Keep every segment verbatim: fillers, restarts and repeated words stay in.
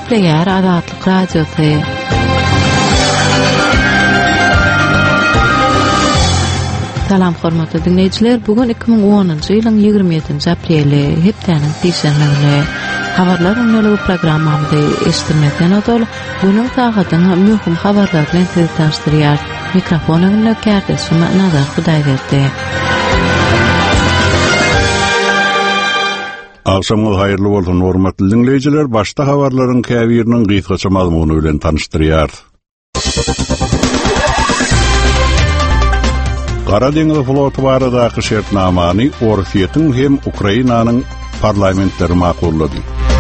Gepleýär Azatlyk radiosy. Salam hormatly dinleýijiler, bugün iki bin onunçy ýylyň ýygrimi ýedinji apreli, hepdeniň diýşenme güni. Habarlar öňüňi programmamyzda eşitmekden öňe bugün sagatyň möhüm habarlar bilen sizi tanıştyrýar. Mikrofonyň nökerdesi Nazar Hudaýberdi. Akşamyň haýyrly bolsun hormatly dinleýijiler, başda habarlaryň käbiriniň gysgaça mazmuny bilen tanıştyrýar. Kara Deňiz floty baradaky şertnamany Orfiýetiň hem Ukrainanyň parlamentleri makullady.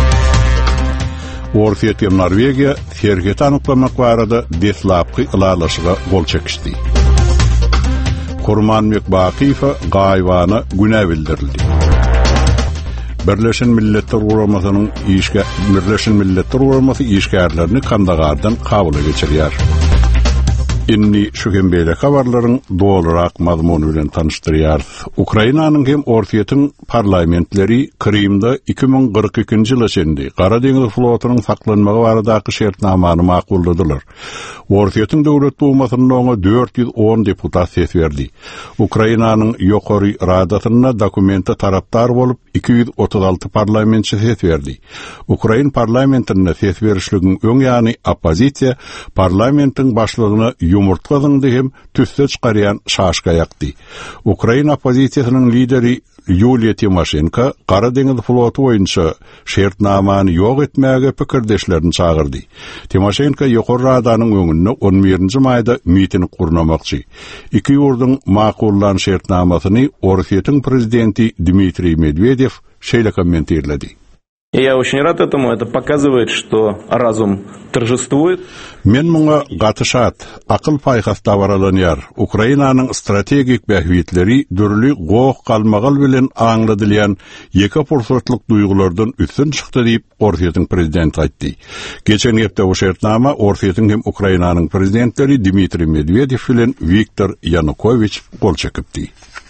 Orfiýet hem Norwegiýa serheti anyklamak barada deslapky ilalaşyga gol çekişdi. Kurmanbek Bakiýew gaýwany güne bildirildi. Birleşen Milletler Guramasynyň işge Birleşen Milletler Guramasy işgärlerini kandagardan kabuly geçirýär. Inni şu hembeyle habarlaryň dolarak mazmuny bilen tanıştyrýar. Ukrainanyň hem Orfiýetiň parlamentleri Krimda iki bin kırk ikinji ýyl içinde Kara Deňiz flotynyň saklanmagy baradaky şertnamany makulladylar. Orfiýetiň döwlet dumasynyň oňa dört yüz on deputat ses berdi. Ukrainanyň ýokary radatyna dokumenta tarapdar bolup iki yüz otuz alty parlamentçi ses berdi. Ukrain parlamentine ses berişligiň öň ýany oppozisiýa parlamentiň başlygyna yumurtladyňdy hem tüsse çykarýan şaşka ýakdy. Ukraina oppozisiýasynyň lideri Yulia Tymoshenko Kara Deňiz floty boýunça şertnamany ýok etmäge pikirdeşlerini çagyrdy. Tymoshenko ýokary radanyň öňünde on birinji maýda miting gurnamakçy. Iki ýurdyň makullan şertnamasyny Orfiýetiň prezidenti Dmitriy Medvedev şeýle kommentirledi. Я очень рад этому, это показывает, что разум торжествует. Men muňa gatyşat, akyl paýhasda baralanýar. Ukrainanyň strategik bähwitleri dürli goň galmagal bilen aňladylýan ýeke pursatlyk duýgulardan üstün çykdy diýip Orfiýetiň prezidenti aýtdy. Geçen hepde bu şertnama Orfiýetiň hem Ukrainanyň prezidentleri Dmitriy Medvedev bilen Viktor Yanukovych gol çekipdi.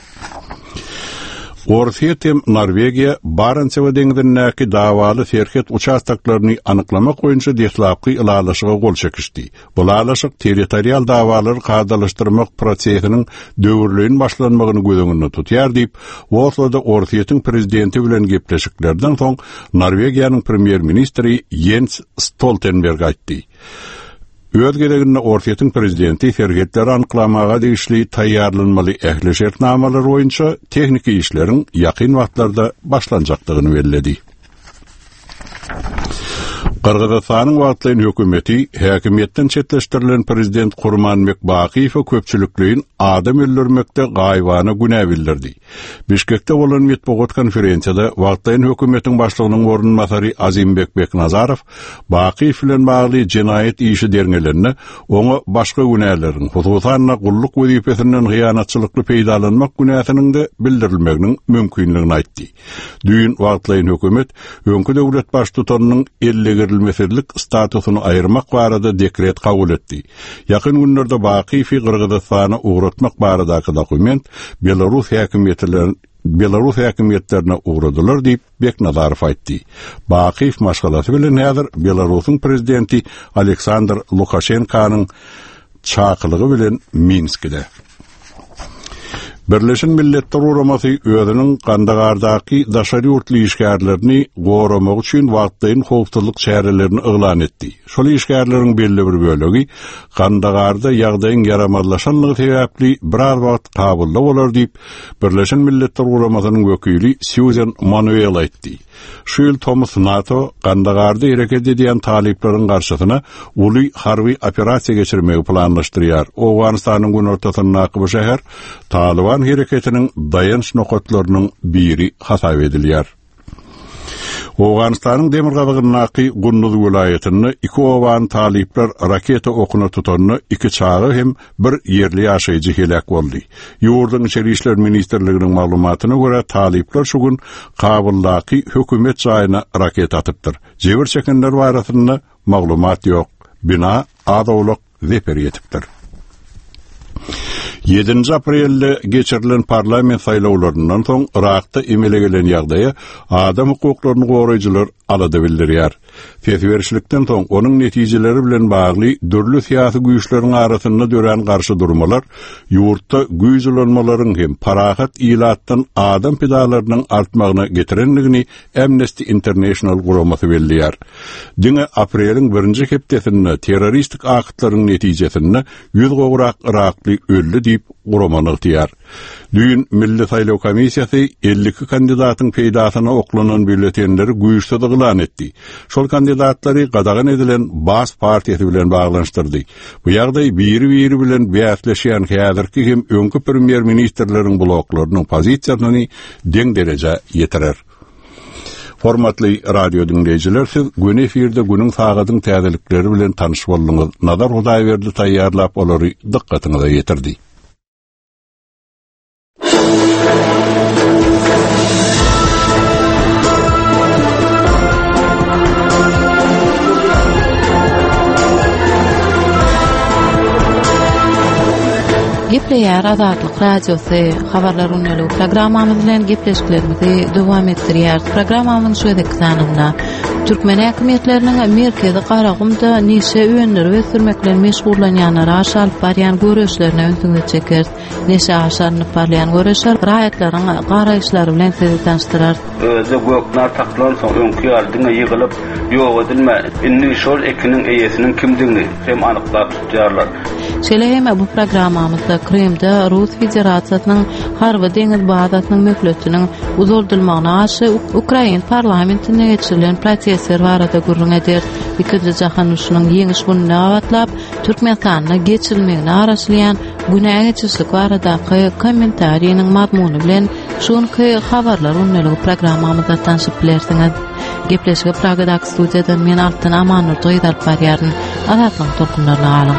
Orfiýet hem Norwegiýa Barentsew deňizindäki dawaly serhet uçastaklaryny anyklamak boýunça deslapky ilalaşyga gol çekişdi. Bu ilalaşyk territorial dawalary gadalaşdyrmak prosesiniň döwürlüğün başlanmagyny gözeňinde tutýar diýip, Osloda Orfiýetiň prezidenti bilen gepleşiklerden soň Norwegiýanyň premier ministri Jens Stoltenberg aýtdy. Öz geleginde Orfiýetiň prezidenti serhetleri anyklamaga degişli taýýarlanmaly ähli şertnamalar boýunça tehnik işleriň ýakyn wagtlarda başlanjakdygyny bellädi. Kırgızstanyň wagtlaýan hökümeti häkimetden çetleşdirilen prezident Kurmanbek Bakiýew köpçülikliğin adam öldürmekde gaýwany güne bildirdi. Bişkekde bolan metbuat konferensiýada wagtlaýan hökümetiň başlygynyň ornunmasary Azimbek Beknazarow Bakiýew bilen bagly jenaýet işi derňelerini oňa başga günäleriň, hususan gulluk wezipesinden hyýanatçylykly peýdalanmak günäsiniň de bildirilmeginiň mümkinligini aýtdy. Düýün wagtlaýan hökümet öňkü döwlet baştutanynyň elli mesellik statusyny aýyrmak barada dekret kabul etdi. Ýakyn günlerde Bakiýew Kırgızstana uğratmak baradaky dokument Belarus häkimetleriniň Belarus häkimetlerine uğradylar diýip Beknazarow aýtdy. Bakiýew maşgalasy bilen häzir Belarusyň prezidenti Aleksandr Lukashenkonyň çakylygy bilen Minskde. Birleşen Milletler Guramasy özüniň Kandagardaky daşary ýurtly işgärlerini goramak üçin wagtlaýan howpsuzlyk çärelerini eglan etdi. Şol işgärleriň belli bir bölegi Kandagarda ýagdaýyň yaramazlaşanlygy sebäpli birer wagt kabulda bolar diýip Birleşen Milletler Guramasynyň wekili Susan Manuel aýtdy. Şu ýyl Thomas NATO Kandagarda hereket edýän talipleriň garşysyna uly harby operasiýa geçirmegi planlaşdyrýar. Owganistanyň günortasynaky bu şäher Taliban hareketinin dayanış nokatlarının biri hasap edilýär. Owganistanyň Demirgazygynaky Gunduz welaýatyny iki owan talipler raketa okuna tutanyny iki çağı hem bir yerli ýaşaýjy helak boldy. Ýurdyň içeri işler ministrliginiň maglumatyna görä talipler şu gün Kabuldaky hökümet jaýyna raketa atypdyr. Jebir çekenler barasynda maglumat ýok. Bina adawlyk zeper ýetipdir. yedinji aprelde geçirilen parlament saýlawlaryndan soň Irakda emele gelen ýagdaýa adam hukuklaryny goraýjylar alada bildirýär. Fesverişlikden soň onuň netijeleri bilen bagly dörlü siyasi güýçleriň arasynda dören garşy durmalar, ýurtda güýçlenmelerin hem parahat ilatdan adam pedalarynyň artmagyna getirenligini Amnesty International guramasy belliýär. Diňe apreliň birinji hepdesinde terroristik aktlaryň netijesinde ýüz gowrak Irakly öldü diýip guramany ýetýär. Düýün Milli Saýlaw Komissiýasy elli iki kandidatyň peýdasyna oklanan bülletenleri güýçsizlik elan etdi. Şol kandidatlary gadagan edilen Bas partiýasy bilen baglanşdyrdy. Bu ýagdaý biri-biri bilen bäsleşýän häzirki hem öňkü premier ministrleriň bloklarynyň pozisiýasyny deň derejä ýetirer. Hormatly radio dinleyijiler, siz gün efirde günüň sagadyň täzelikleri bilen tanyş boldyňyz. Nazar Hudaýberdi taýýarlap olary dikkatiňize ýetirdi. Gepleýär Azatlyk radiosy habarlar unaly programmamyz bilen gepleşiklerimizi dowam etdirýär. Programmamyň şu edekdanynda Türkmen häkimetleriniň merkezi Garagumda neşe öýünleri we sürmekler meşgullanýanlar aşalyp barýan görüşlerine öňsüňde çeker. Neşe aşalyp barýan görüşler raýatlaryň garaýşlary bilen sizi tanıştyrar. Özü göknar taklan soň öňkü ýardyňa ýygylyp ýok edilme. Inni şol ekiniň eýesiniň kimdigini hem anyklap tutýarlar. Şeýle hem bu programmamyzda Kremde Rus Federasiýasynyň Harby deňiz bazasynyň möhletiniň uzuldylmagyna aşy Ukraina parlamentine geçirilen prosesler barada gurrun eder. Ikinji jahan uruşunyň ýeňiş günnä awatlap Türkmenistanyna geçirilmegini araşdyrýan günä geçişlik baradaky kommentariýanyň mazmuny bilen şonky habarlar unaly programmamyzda tanışyp bilersiňiz. Gepleşige Pragadak studiýadan men Altyn Amanur toýdap barýaryn. Azatlyň tolkunlaryna alyň.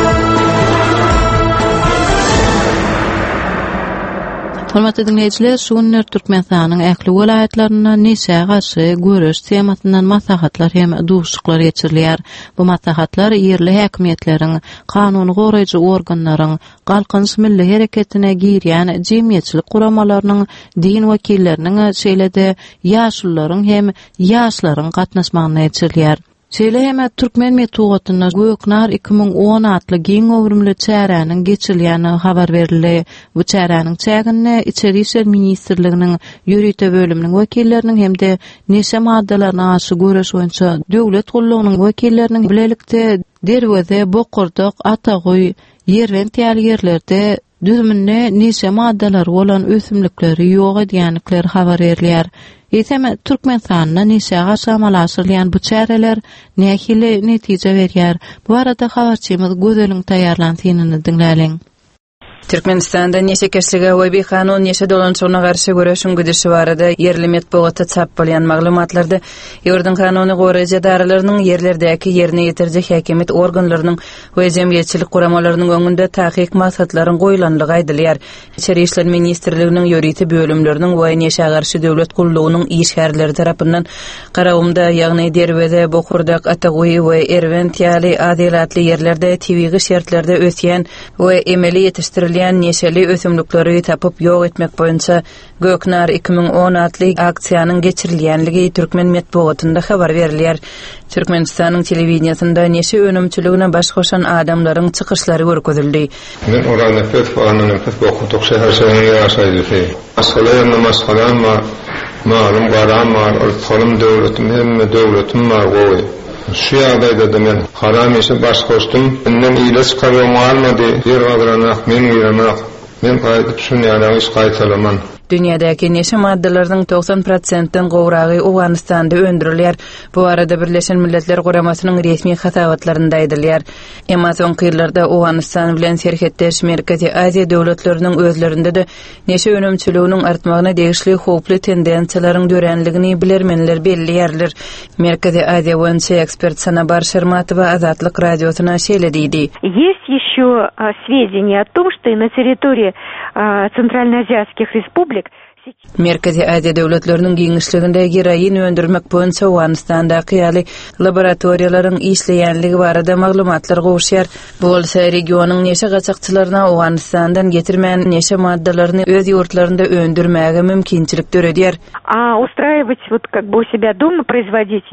Hormatly dinleyijiler, şu günler Türkmenistanyň ähli welaýatlaryna neşe garşy görüş temasyndan maslahatlar hem duşuklar geçirilýär. Bu maslahatlar ýerli häkimetleriň, kanuny goraýjy organlaryň, galkynç milli hereketine girýän jemgyýetçilik guramalarynyň, din wekilleriniň, şeýle-de ýaşullaryň hem ýaşlaryň gatnaşmagyna geçirilýär. Şeýle hem Türkmen metodyna Göknar iki ming on adly giň öwrümli çäräniň geçirilýäni habar berildi. Bu çäräniň çägini Içeri işler ministrliginiň ýürüte bölüminiň wekilleriniň hemde neşe maddalaryna aşy görüş boýunça döwlet gullugynyň wekilleriniň bilelikde Derweze, Bokurduk, Atagoy, Yerwen täýär ýerlerde düzümne neşe maddalary bolan ösümlikleri ýok edýänlikleri habar berilýär. Ýa-da Türkmenistanyna neşe garşy amalaşylýan bu çäreler nähili netije berýär. Bu arada habarçymyz Gözeliň taýýarlanýanyny dinläliň. Türkmenistanda neşe keşlige we bir kanun neşe dolançygyna garşy görüşün güdüşi barada yerli metbuatda çap bolýan maglumatlarda ýurdun kanuny goraýjy daralarynyň yerlerdäki ýerine ýetirjek häkimet organlarynyň we jemgyýetçilik guramalarynyň öňünde tahqiq maksadlaryň goýulanlygy aýdylýar. İçeri işler ministrliginiň ýörüti bölümleriniň we neşe garşy döwlet gullugynyň işgärleri tarapyndan Garagumda, ýagny Derweze, Bokurdak, Atagoy we Erwen täýäli adalatly ýerlerde tebigi şertlerde ösýän we emeli ýetiştirilýän neşeli ösümlikleri tapıp ýok etmek boýunça Göknar iki ming on adly aksiýanyň geçirilýänligi Türkmen metbuatynda habar berilýär. Türkmenistanyň telewiziýasynda neşe önümçiligine baş goşan adamlaryň çykyşlary görkezildi. Men orada nefes falan nefes Bokurduk şäherçiligine ýaşaýdy. Masalaýany masalan ma malum garam var, ortalym döwletim hem döwletim var goý. Şu ýagdaýda da men haram işe baş goşdum. Menden ýyly çykarýan almady. Ýer gadranak men ýyranak. Men gaýdyp şunu ýa-da iş gaýtalaman. Dünyadaki neşe maddalarynyň doksan prosentden gowragy Owganistanda öndürilýär. Bu arada Birleşen Milletler Guramasynyň resmi hasabatlarynda aýdylýar. Emma soňky ýyllarda Owganistan bilen serhetdeş Merkezi Aziýa döwletleriniň özlerinde de neşe önümçiliginiň artmagyna degişli howply tendensiýalaryň dörenligini bilermenler belliýärler. Merkezi Aziýa boýunça ekspert Sanabar Şermatowa Azatlyk radiosyna şeýle diýdi. Есть ещё сведения о том, что и на территории центральноазиатских республик Merkezi Aziýa döwletleriniň giňişliginde heroin öndürmek boýunça Owganistanda ýaly laboratoriýalaryň işleýänligi barada maglumatlar gowşýar. Bu bolsa regionyň neşe gaçakçylaryna Owganistandan getirmän neşe maddalaryny öz ýurtlarynda öndürmäge mümkinçilik döredýär. А устраивать вот как бы у себя дома производить его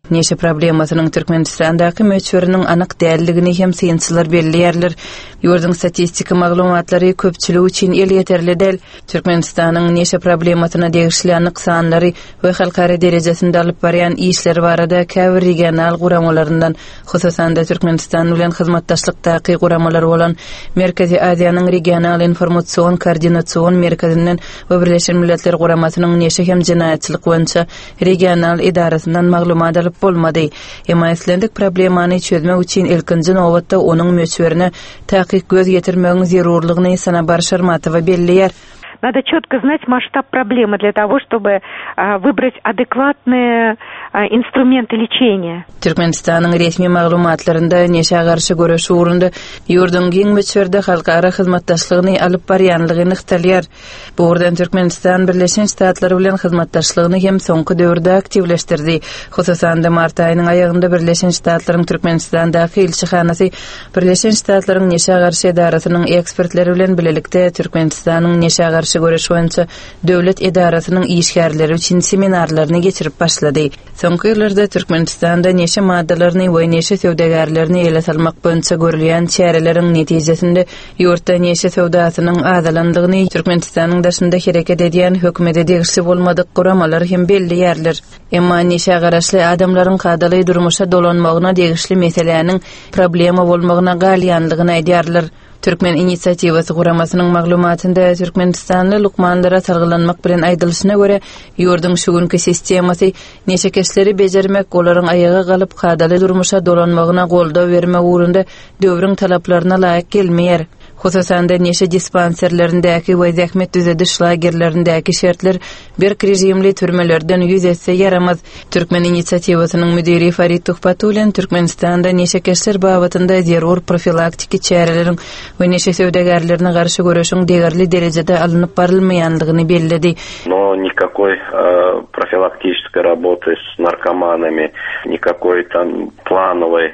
Neşe problemasynyň Türkmenistandaky möçberiniň anyk dälligini hem synçylar belliýärler. Ýurdun statistika maglumatlary köpçüligi üçin el ýeterli däl. Türkmenistanyň neşe problemasyna degişli anyk sanlary we halkara derejesinde alyp barýan işleri barada käbir regional guramalaryndan, hususan da Türkmenistan bilen hyzmatdaşlykdaky guramalar bolan Merkezi Aziýanyň regional informatsion koordinasiýon merkezinden we Birleşen Milletler Guramasynyň neşe hem jinaýatçylyk boýunça regional idarasyndan maglumat alyp bolmady. Emma eslendik problemany çözmek üçin ilkinji nowatda onuň möçberini taýyk göz getirmegiň zerurlygyny sana Barşarmatova belliýär. Надо четко знать масштаб проблемы для того, чтобы а, выбрать адекватные а, инструменты лечения. Türkmenistanyň resmi maglumatlarynda neşe garşy görüşi urundy ýurdun giň möçberde halkara hyzmatdaşlygyny alyp barýanlygyny ýygytalýar. Bu urdan Türkmenistan Birleşen Ştatlary bilen hyzmatdaşlygyny hem soňky döwürde aktivleşdirdi. Hususan da mart aýynyň aýagynda Birleşen Ştatlaryň Türkmenistandaky elçihanasy Birleşen Ştatlaryň neşe garşy edarasynyň ekspertleri bilen bilelikde Türkmenistanyň neşe garşy görüş boýunça döwlet edarasynyň işgärleri üçin seminarlaryny geçirip başlady. Soňky ýyllarda Türkmenistanda neşe maddalaryny we neşe söwdägärlerini ele salmak boýunça görülýän çäreleriň netijesinde ýurtda neşe söwdasynyň azalandygyny Türkmenistanyň daşynda hereket edýän hökümete degişli bolmadyk guramalar hem belliýärler. Emma neşe garaşly adamlaryň kadaly durmuşa dolanmagyna degişli meseleniň problema bolmagyna galýanlygyny aýdýarlar. Türkmen inisiativasy guramasynyň maglumatynda Türkmenistanly lukmanlara sargylanmak bilen aýdylyşyna görä ýurdun şu günkü sistemasy neşe kesleri bejermek, olaryň aýaga galyp kadaly durmuşa dolanmagyna goldaw bermek ugrunda döwrüň talaplaryna laýyk gelmeýär. Hususan da neşe dispanserlerindäki we zähmet düzediş lagerlerindäki şertler bir rejimli türmelerden ýüz etse yaramaz. Türkmen inisiatiwasynyň müdiri Farid Tuhpatulen Türkmenistanda neşe kesler babatynda zerur profilaktiki çäreleriň we neşe söwdägärlerine garşy görüşiň degerli derejede alınıp barylmaýandygyny bellidi. Но никакой э, профилактической работы с наркоманами, никакой там плановой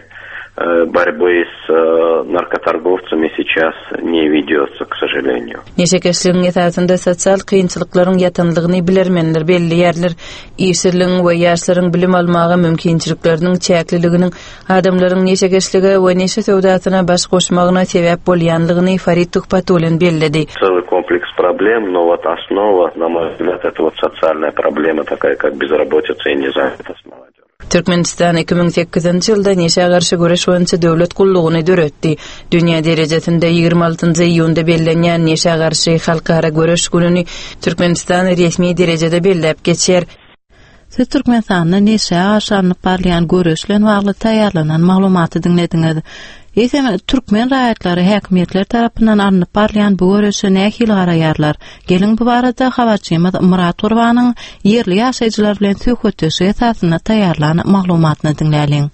борьбы с наркоторговцами сейчас не ведется, к сожалению. Neşe kesliň ýetýände sosial kynçylyklaryň ýatanlygyny bilermenler belliýärler. Işçiligiň we ýaşlaryň bilim almagy mümkinçilikleriniň çäkliliginiň adamlaryň neşe kesligi we neşe söwdasyna baş goşmagyna sebäp bolýanlygyny Farid Tuhpatulen bellidi. Целый комплекс проблем, но вот основа, на мой взгляд, это вот социальная проблема такая, как безработица и незанятость молодежи. Türkmenistan iki bin sekizinji ýylda neşe garşy görüş boýunça döwlet gullugyny döretdi. Dünýä derejesinde ýygrima altynjy iýunda bellenýän neşe garşy halkara görüş gününi Türkmenistan resmi derejede bellep geçer. Siz Türkmenistanda neşe aşanyp barýan görüşlen bagly taýýarlanan maglumaty diňlediňiz. Ýa-da Türkmen raýatlary häkimetler tarapyndan alınıp barýan bu görüşe nähil garaýarlar. Gelin bu barada habarçymyz Murat Gurbanyň ýerli ýaşaýjylar bilen söhbetleşi esasyna taýýarlanan maglumatyny diňläliň.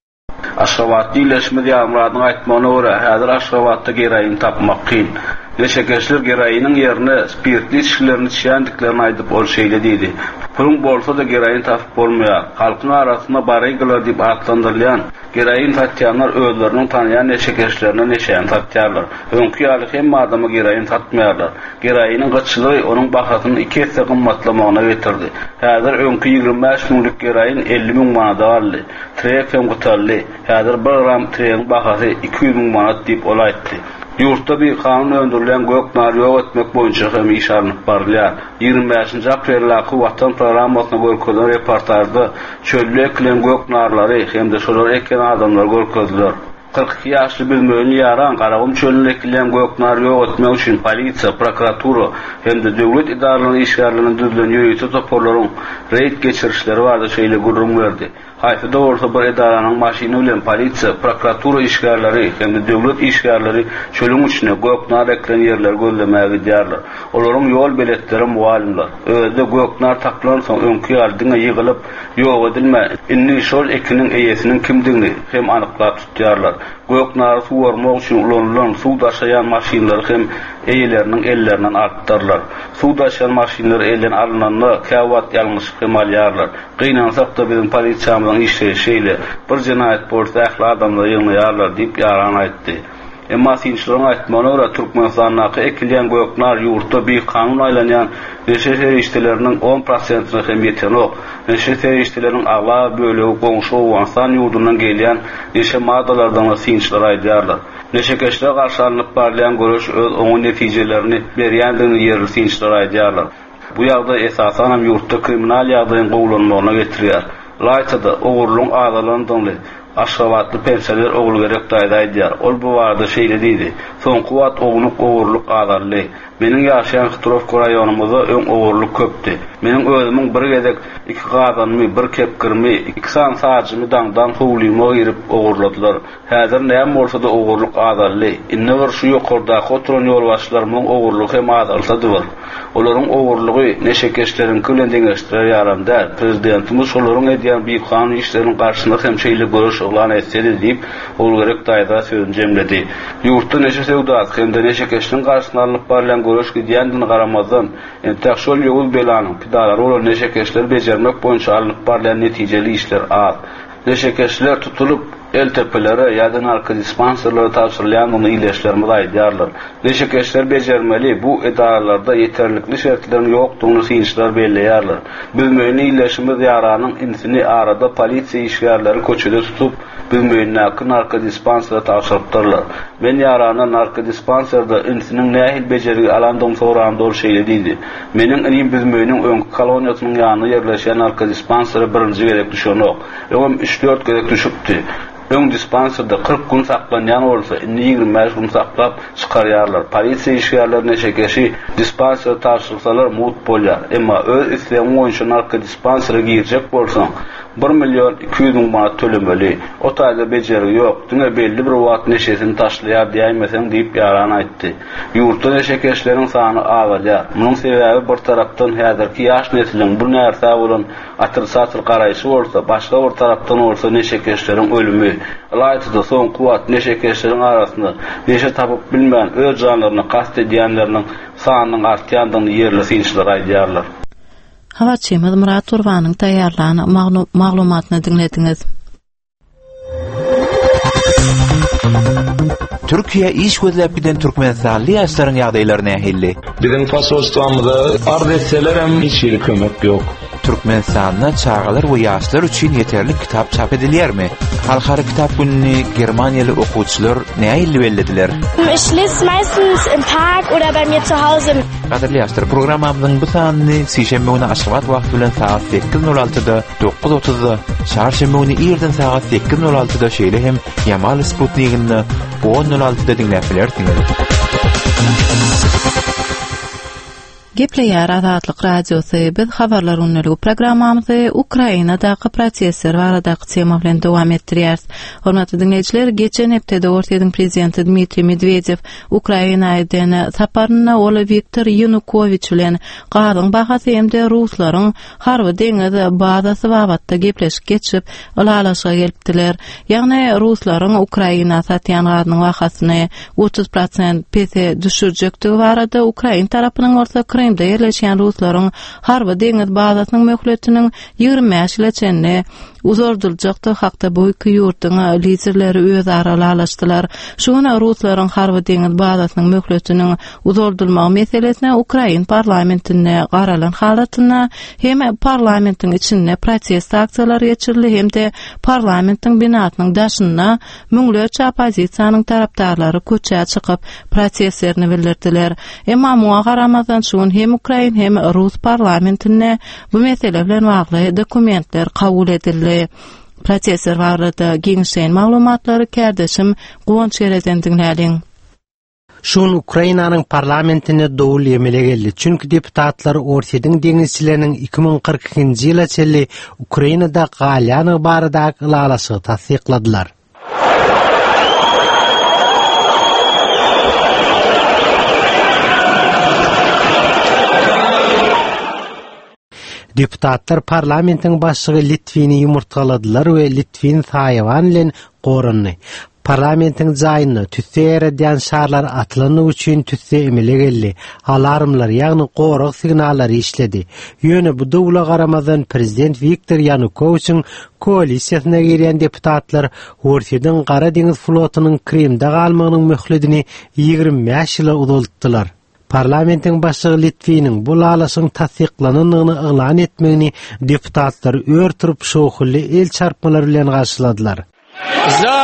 Aşgabat diýleşme diýamlaryň aýtmagyna görä, häzir Aşgabatda geraýyn tapmak kyn. Neşe kesler geraýynyň ýerine spirtli içkilerini içýändiklerini aýdyp ol şeýle diýdi. Pulun bolsa da geraýyn tapyp bolmaýar. Halkyň arasynda barygylar diýip atlandyrylýan geraýyn tatýanlar özleriniň tanýan neşe keslerine neşeýän tatýarlar. Öňkü ýaly hem adamy geraýyn tatmaýarlar. Geraýynyň gaçylygy onuň bahasyny iki esse gymmatlamagyna getirdi. Häzir öňkü ýigirme beş miňlik geraýyn elli miň manat aldy. Trek hem gutally. Häzir bir gram treň bahasy iki yüz miň manat diýip ol aýtdy. Ýurtda bir kanun öndürilen göknar ýok etmek boýunça hem iş alınıp barylýar. ýygrimi beşinji apreldaky Watan programasyna görkezlen reportajda çölle ekilen göknarlary hem-de şolar eken adamlar görkezdiler. kırk iki ýaşly bilmeýän ýaran Garagum çölüne ekilen göknar ýok etmek üçin polisiýa, prokuratura hem-de döwlet idaralarynyň işgärlerini düzlen ýöýüti toparlaryň reýd geçirişleri barada şeýle gurrun berdi. Hayfada olsa bir edaranyň maşyny bilen polisiýa, prokuratura işgärleri hem-de döwlet işgärleri çölüň içine göknar ekilen ýerler gözlemäge gidýärler. Olaryň ýol biletleri muallimler. Özde göknar taklan soň öňkü ýardyňa ýygylyp ýok edilme. Inni şol ekiniň eýesiniň kimdigini hem anyklap tutýarlar. Göknar suw vermek üçin ulanylan suw daşaýan maşinler hem eýeleriniň ellerinden artdyrlar. Suw daşaýan maşinler elden alynanda käwat ýalňyş kemalýarlar. Gynansak da bizim polisiýamyň işleri şeýle bir jinaýat bolsa ähli adamlar ýyňlaýarlar diýip ýaran aýtdy. Emma sinçlerin aýtmagyna görä Türkmenistanyň ekilýän göknar ýurtda bir kanun aýlanýan neşe terişçilerinin on prosentine hem ýetenok. Neşe terişçilerinin agla bölegi goňşy Owganistan ýurdundan gelýän neşe madalardan sinçler aýdýarlar. Neşekeşler garşy alynıp barlayan görüş öz oňun netijelerini berýändigini ýerli sinçler aýdýarlar. Bu ýagdaý esasan hem ýurtda kriminal ýagdaýyň gowlanmagyna getirýär. Laýtada ogurluň adalaryndan aşgabatly pensiýer ogul gerek daýdaýdýar. Ol bu wagtda şeýle diýdi. Soňky wagt ogluk ogurluk adarly. Meniň ýaşaýan Xtrowka raýonumyzda öň ogurluk köpdi. Meniň özümiň bir gezek iki gazanmy, bir kepkirmi, iki san saçymy daňdan howlyma girip ogurladylar. Häzir näme bolsa-da ogurluk adarly. Inne bir şu ýokardaky oturan ýolbaşçylarymyň ogurlugy hem adalsadyr. Olaryň ogurlugy neşekeşleriň kölen deňeşdirýär ýaramda. Prezidentimiz olaryň edýän bir kanun işleriniň garşysynda hem şeýle görüş oglan etsedi diýip ol gerek daýda sözüni jemledi. Ýurtda neşe sewdasy hem de neşekeşleriň garşysyna alyp barlan görüş gidýändini garamazdan entäk şol ýol belanyň pidalary bolan neşekeşler bejermek boýunça alyp barlan netijeli işler az. Neşekeşler tutulup el tepelere ýa-da narkodispanserlere tapşyrylýan iýleşlerimiz aýdýarlar. Neşekeşler bejermeli, bu edaralarda ýeterlikli şertlerin ýokdugyny sinçler belleýärler. Bilmeýän iýleşimiz ýaranyň insini arada polisiýa işgärleri köçede tutup bilmeýän narkodispansere tapşyrypdyrlar. Men ýarana narkodispanserde insiniň nähil bejerigi alandyň soran dol şeýle diýdi. Meniň inim bilmeýän öňkü koloniýasynyň ýanyna ýerleşen narkodispansere birinji gerek düşenok. Öňem üç dört gerek düşüpdi. Ön dispanserde kırk gün saklanyan olsa yigirmi beş gün saklap çıkarýarlar. Polisiýa işgärleri neşekeşi dispanser tapşyrsalar mut bolýar. Emma öz isleýän boýunça narkodispansere girjek bolsaň bir milyon iki yüz bin manat tölemeli. O taýda bejeri ýok. Diňe belli bir wagt neşesini taşlaýar diýmeseň diýip ýaran aýtdy. Ýurtda neşekeşleriň sany azalýar. Munyň sebäbi bir tarapdan häzirki ýaş nesliniň bu näerse bolan atyrsatyr garaýşy bolsa, başga bir tarapdan bolsa neşekeşleriň ölümi. Laýtda soňky wagt neşekeşleriň arasynda neşe tapyp bilmän öz janlaryny kast edýänleriniň sanynyň artýandygyny ýerli sinçler aýdýarlar. Hawatçymyz Murat Turwanyň taýýarlanan maglumatyny dinlediňiz. Türkiýe iş gözläp giden Türkmenistanly ýaşlaryň ýagdaýlaryna ähilli. Bizim fasolstwamyzda ardetseler hem hiç ýeri kömek ýok. Türkmenistanda çağalar we ýaşlar üçin ýeterli kitap çap edilýärmi? Halkara kitap gününi Germaniýaly okuwçylar näme bellediler? Ich lese meistens im Park oder bei mir zu Hause. Gaderli ýaşlar, programmamyzyň bu sanyny sişembe güni aşgabat wagt bilen saat sekiz nol altyda, dokuz otuzda, çarşembe güni ýerden saat sekiz nol altyda şeýle hem Yamal Sputnikini on nol altyda dinläp bilersiňiz. Gepleýär Azatlyk radiosy, biz habarlar öňlügi programmamyzy Ukrainadaky prosesler baradaky tema bilen dowam etdirýäris. Hormatly dinleýijiler, geçen hepde Ortaýyň prezidenti Dmitri Medvedew Ukrainadan saparyna ola Viktor Yanukovych bilen gazyň bahasy hemde ruslaryň Harby deňiz bazasy babatda gepleşip geçip ulalaşyga gelipdiler. Ýagny ruslaryň Ukraina satýan gazyň bahasyny otuz prosent pese düşürjekdigi barada Ukraina tarapynyň orta Krimde yerleşen Ruslaryň Harby deňiz bazasynyň möhletiniň ýygrimi beş ýylçenni uzardyljakdy hakda bu iki ýurtyň liderleri öz aralaşdylar. Şuna Ruslaryň Harby deňiz bazasynyň möhletiniň uzardylmagy meselesine Ukraina parlamentine garalan halatyna hem parlamentiň içinde protest aksiýalary geçirildi hem de parlamentiň binasynyň daşyna müňleçe opozisiýanyň tarapdarlary köçe çykyp protestlerini bildirdiler. Emma muňa garamazdan şun hem Ukraina hem Rus parlamentine bu mesele bilen bagly dokumentler kabul edildi. Protestler barada giňişen maglumatlary kärdeşim Gowunç Gerezen dinläliň. Şun Ukrainanyň parlamentine dowul ýemele geldi. Çünki deputatlar Ortaýyň deňizçileriniň iki ming kırk ikinji ýyla çelli Ukrainada galýany baradaky ulalaşygy tasdikladylar. Deputatlar parlamentiň başlygy Litvini ýumurtgaladylar we Litvin Saýawan bilen gorundy. Parlamentin zaýyny tüsse ýerden şarlar atlanyny üçin tüsse emele geldi. Alarmlar, ýagny goraq signallary işledi. Ýöne bu dowla garamazdan prezident Viktor Yanukowyçyň koalisiýasyna giren deputatlar Orsiýadan Gara deňiz flotynyň Krimde galmagynyň möhledini ýygrimi beş ýyla uzaltdylar. Parlamentin başlygy Litwiniň bu lalasyň tasdiqlananyny elan etmegini deputatlar örtürüp şoğully el çarpmalary bilen garşyladylar. За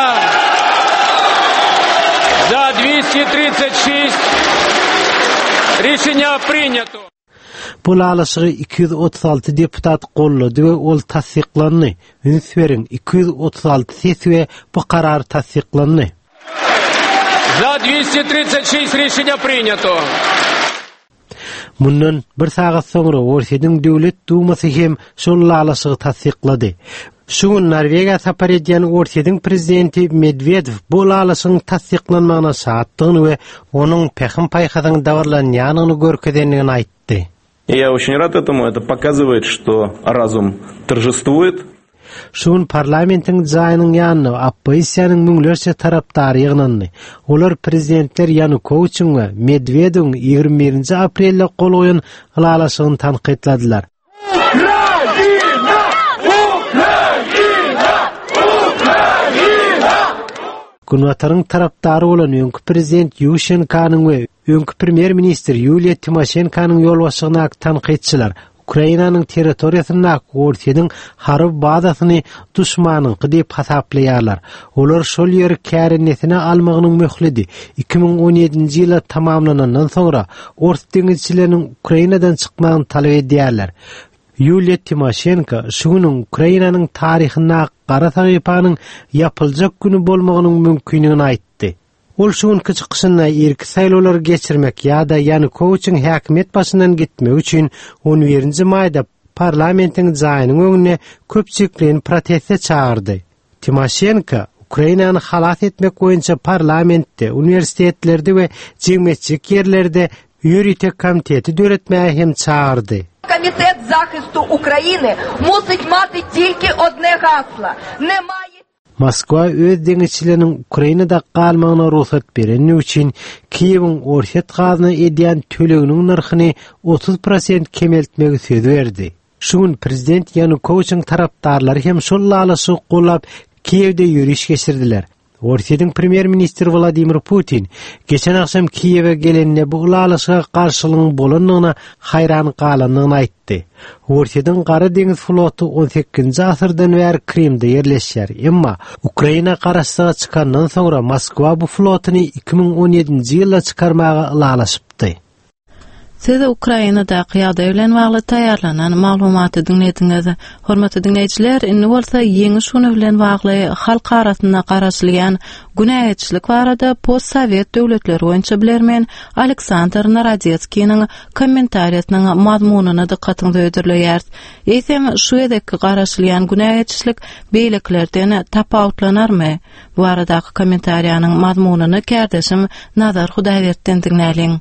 За двести тридцать шесть Решение принято. Bu lalasygy iki yüz otuz altı deputat gollady we ol tasdiqlandy. Ünsweriň iki yüz otuz altı sesi we bu karar tasdiqlandy. За двести тридцать шесть решение принято. Mundan bir sagat soňra Orsiýadyň döwlet dumasy hem şol lalasygy tasdiqlady. Şuň Norwegiýa sapar edýän Orsiýadyň prezidenti Medvedev bu lalasyň tasdiqlanmagyna şatdygyny we onuň pähim paýhadyň dawarlanýanyny görkedenligini aýtdy. Я очень рад этому. Это показывает, что разум торжествует. Şuň parlamentiň zaýynyň ýanyna opposisiýanyň müňlerçe tarapdary ýygnandy. Olar prezidentler Yanukowyçyň we Medvedewiň ýygrimi birinji aprelde gol goýan lalasygyny tanqidladylar. Kunwataryň tarapdary bolan öňkü prezident Yushchenkanyň we öňkü premier minister Yulia Timoshenkanyň ýolbaşygyna tanqidçiler Ukrainanyň territoriýasyna Orsiýadyň harb bazasyny duşmanyňky diýip hasaplaýarlar. Olar şol ýeri kärenetine almagynyň möhledi iki ming on ýedinji ýyla tamamlanandan soňra Ors deňizçileriniň Ukrainadan çykmagyny talap edýärler. Yulia Timoshenko şunyň Ukrainanyň taryhyna gara sahypanyň ýapyljak güni bolmagynyň mümkinligini aýtdy. Ol şuňky çykyşyna erki saýlawlar geçirmek ýa-da Yanukowyçyň häkimet başyndan gitmek üçin on birinji maýda parlamentiň zaýynyň öňüne köpçükliň proteste çağırdy. Timoshenko Ukrainany halat etmek boýunça parlamentde, universitetlerde we jemgyýetçilik ýerlerde ýürütek komiteti döretmäge hem çağırdy. Комітет захисту України мусить мати тільки одне гасло. Немає. Moskwa öz deňizçileriniň Ukrainada galmagyna ruhsat bereni üçin Kiýewiň Orsiýa gazyna edýän töleginiň narhyny otuz prosent kemeltmegi söz berdi. Şuň prezident Yanukowyçyň tarapdarlary hem şol lalasy gollap Kiýewde ýürüş geçirdiler. Orsiýadyň premier ministri Vladimir Putin geçen akşam Kiýewe gelenine bu lalasyga garşylygyň bolandygyna haýran galandygyny aýtdy. Orsiýadyň Gara deňiz floty on sekizinji asyrdan bäri Krimde ýerleşýär. Emma Ukraina garaşsyga çykandan soňra Moskwa bu flotyny iki ming on ýedinji ýylda çykarmaga lalasypdy. Siz Ukrainada ýagdaý bilen bagly taýýarlanan maglumaty dinlediňiz. Hormatly dinleýijiler, indi bolsa ýeňi şunu bilen bagly halk arasynda garaşylýan günäçilik barada postsovet döwletleri boýunça bilermen Aleksandr Narodetskiň kommentariýasynyň mazmunyna dikkatyňizi öýdürleýär. Eýsem şu edeki garaşylýan günäçilik beýleklerden tapawutlanarmy? Bu aradaky kommentariýanyň mazmunyny kärdeşim Nazar Hudaýberden dinläliň.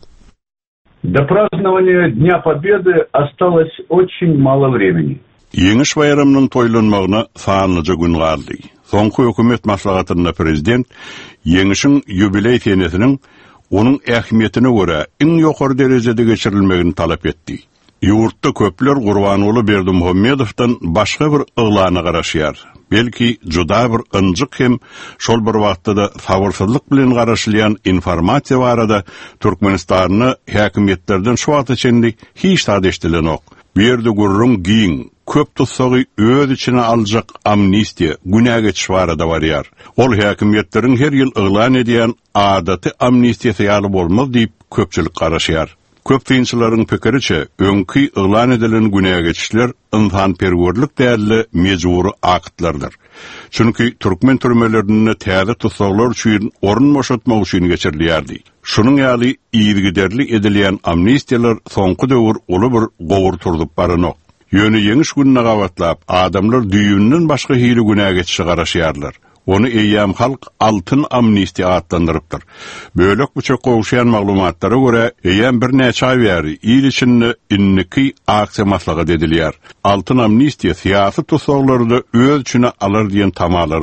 До празднования Дня Победы осталось очень мало времени. Ýeňiş bayramynyň toýlanmagyna sanlyja gün galdy. Soňky hökümet maslahatyna prezident ýeňişiň ýubiley senesiniň onuň ähmiýetine görä iň ýokary derejede geçirilmegini talap etdi. Ýurtda köpler Gurbanuly Berdimuhammedowdan başga bir ıglana garaşýar. Belki juda bir ınjyk hem şol bir wagtda sabyrsızlyk bilen garaşylýan informasiýa barada Türkmenistanyny häkimetlerden şu wagt içinde hiç tad eşdilen ok. Bu ýerde gurrun giň köp tutsagy öz içine aljak amnistiýa günä geçiş barada barýar. Ol häkimetleriň her ýyl ıglan edýän adaty amnistiýasy ýaly bolmaz diýip köpçülik garaşýar. Köp finçilaryň pikiriçe, öňkü ıglan edilen günäge geçişler insanperwerlik därli mejburi aktlardyr. Çünki türkmen türmelerinde täze tutsaklar üçin orun boşatmak üçin geçirilýärdi. Şunyň ýaly ýygyderli edilýän amnistiýalar soňky döwür uly bir gowur turdup baranyk. Ýöne ýeňiş gününe gawatlap, adamlar düýünden başga hili günäge geçişi garaşýarlar. Onu eýýäm halk altyn amnistiýa atlandyrypdyr. Bölek buçak gowşaýan maglumatlara görä eýýäm bir näçe ay bäri ýyl içinde inniki aksiýa maslahat edilýär. Altyn amnistiýa syýasy tutsaklardy öz içine alar diýen tamalar bar.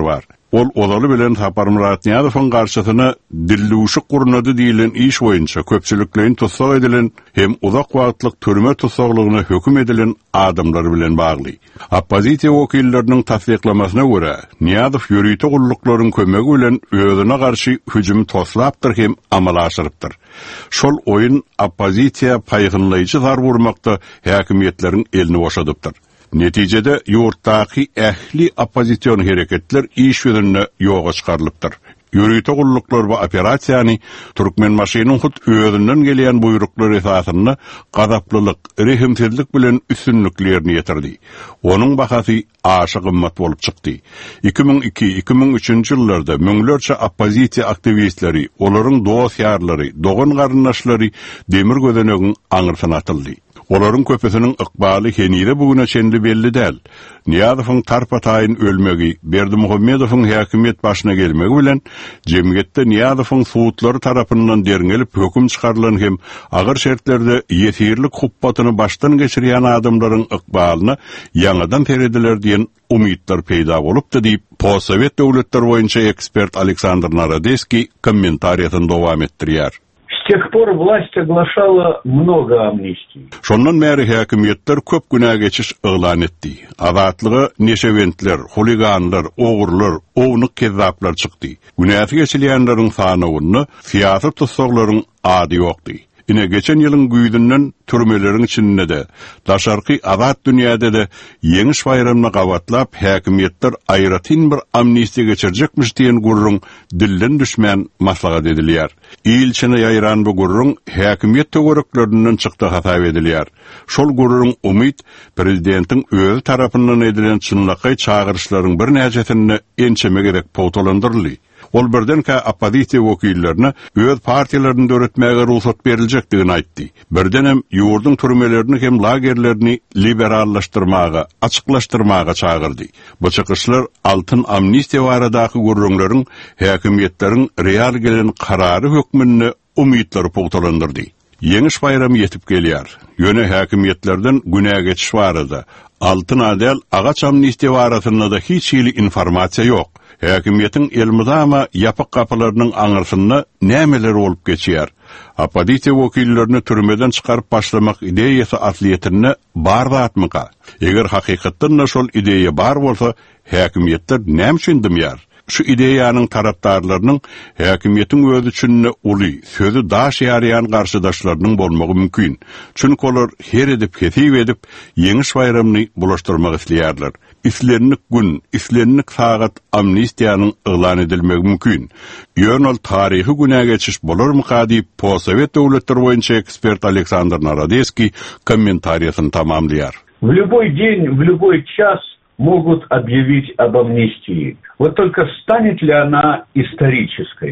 ol olaly bilen Tapar Murat Niýazowyň garşysyna dilluşy gurnady diýilen iş boýunça köpçüliklerin tutsak edilen hem uzak wagtlyk türme tutsaklygyna höküm edilen adamlar bilen bagly. Oppozisiýa wekilleriniň tasdiklamasyna görä, Niýazow ýürüýte gulluklarynın kömegi bilen özüne garşy hüjüm toslapdyr hem amal aşyrypdyr. Şol oyun oppozisiýa paýgynlaýjy zar vurmakda häkimetleriň elini boşadypdyr. Netijede yurttaky ähli oppozision hereketler iş ýönüne ýoga çykarylypdyr. Ýürüýte gulluklar we operasiýany Türkmenmaşynyň hut özünden gelýän buyruklar esasyny gazaplylyk, rehimsizlik bilen üstünliklerini ýetirdi. Onuň bahasy aşy gymmat bolup çykdy. iki bin iki - iki bin üçinji ýyllarda müňlerçe oppozisiýa aktivistleri, olaryň dost ýarlary, dogan garyndaşlary demir gözenegiň aňyrsyna atyldy. Olaryň köpesiniň ykbaly henire bugüne çendi belli däl. Niýazowyň tarpataýyn ölmegi, Berdimuhammedowyň häkimet başyna gelmegi bilen jemgyýetde Niýazowyň suwutlary tarapyndan derňelip höküm çykarylan hem agyr şertlerde ýetirlik huppatyny başdan geçirýän adamlaryň ykbalyny ýangadan terediler diýen umytlar peýda bolupdy diýip Postsovet döwletleri boýunça ekspert Aleksandr Narodeski kommentariýasyny dowam etdirýär. С тех пор власть оглашала много амнистий. Şondan beri häkimetler köp günä geçiş ýylan etdi. Azatlygy neşewentler, huliganlar, ogurlar, ownyk kezzaplar çykdy. Günäsi geçilýänleriň sanawyny siýasat tutsaklaryň ady ýokdy. Ine geçen ýylyň güýdünden türmeleriň içinde de, daşarky azat dünýäde de ýeňiş baýramyny gawatlap, häkimetler aýratyn bir amnistiýa geçirjekmiş diýen gurrun dilden düşmän maslahat edilýär. İlçini ýaýran bu gurrun häkimet töwereklerinden çykdy hasap edilýär. Şol gurrun umyt prezidentiň öz tarapyndan edilen çynlakay çağırışlaryň bir näjesini ençeme gerek powtalandyrly. Ol birdenkä oppozisiýa wekillerine öz partiýalaryny öwretmäge ruhsat berilejekdigini aýtdy. Birdenem ýurdun türmelerini hem lagerlerini liberallaşdyrmaga, açyklaşdyrmaga çağırdy. Bu çykyşlar altyn amnistiýa baradaky gurrunlaryň häkimetleriň real gelen karary hökmüne umytlary powtalandyrdy. Ýeňiş baýramy ýetip gelýär. Ýöne häkimetlerden günä geçiş barada. Altyn adel agaç amnistiýa barasynda da hiç ýyly informasiýa ýok. Häkimetin elmydama ýapyk kapylarynyň aňyrsyna nämeler bolup geçýär. Oppozisiýa wekillerini türmeden çykaryp başlamak ideýasy atlyetine bar zatmyka. Eger hakykatdan şol ideýa bar bolsa, häkimetler näme üçin dimýär? Şu ideýanyň tarapdarlarynyň häkimetiň öz üçin uly, sözü daş ýarýan garşydaşlarynyň bolmagy mümkin. Çünki olar her edip kesip edip ýeňiş baýramyny bulaşdyrmak isleýärler. İslenlik gün, islenlik sagat amnistiýanyň ýylan edilmegi mümkin. Ýönül taryhy günä geçiş bolarmy diýip Postsovet döwletleri boýunça ekspert Aleksandr Narodeski kommentariýasyny tamamlaýar. В любой день, в любой час могут объявить об амнистии. Вот только станет ли она исторической?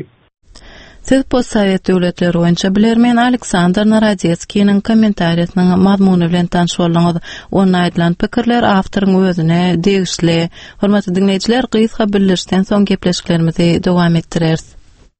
Siz Postsovet döwletleri boýunça bilermen Aleksandr Narodeskiň kommentariýasynyň mazmuny bilen tanış bolýaňyz. Onda aýdylan pikirler awtoryň özüne degişli. Hormatly dinleýijiler, gysga birleşden soň gepleşiklerimizi dowam etdireriz.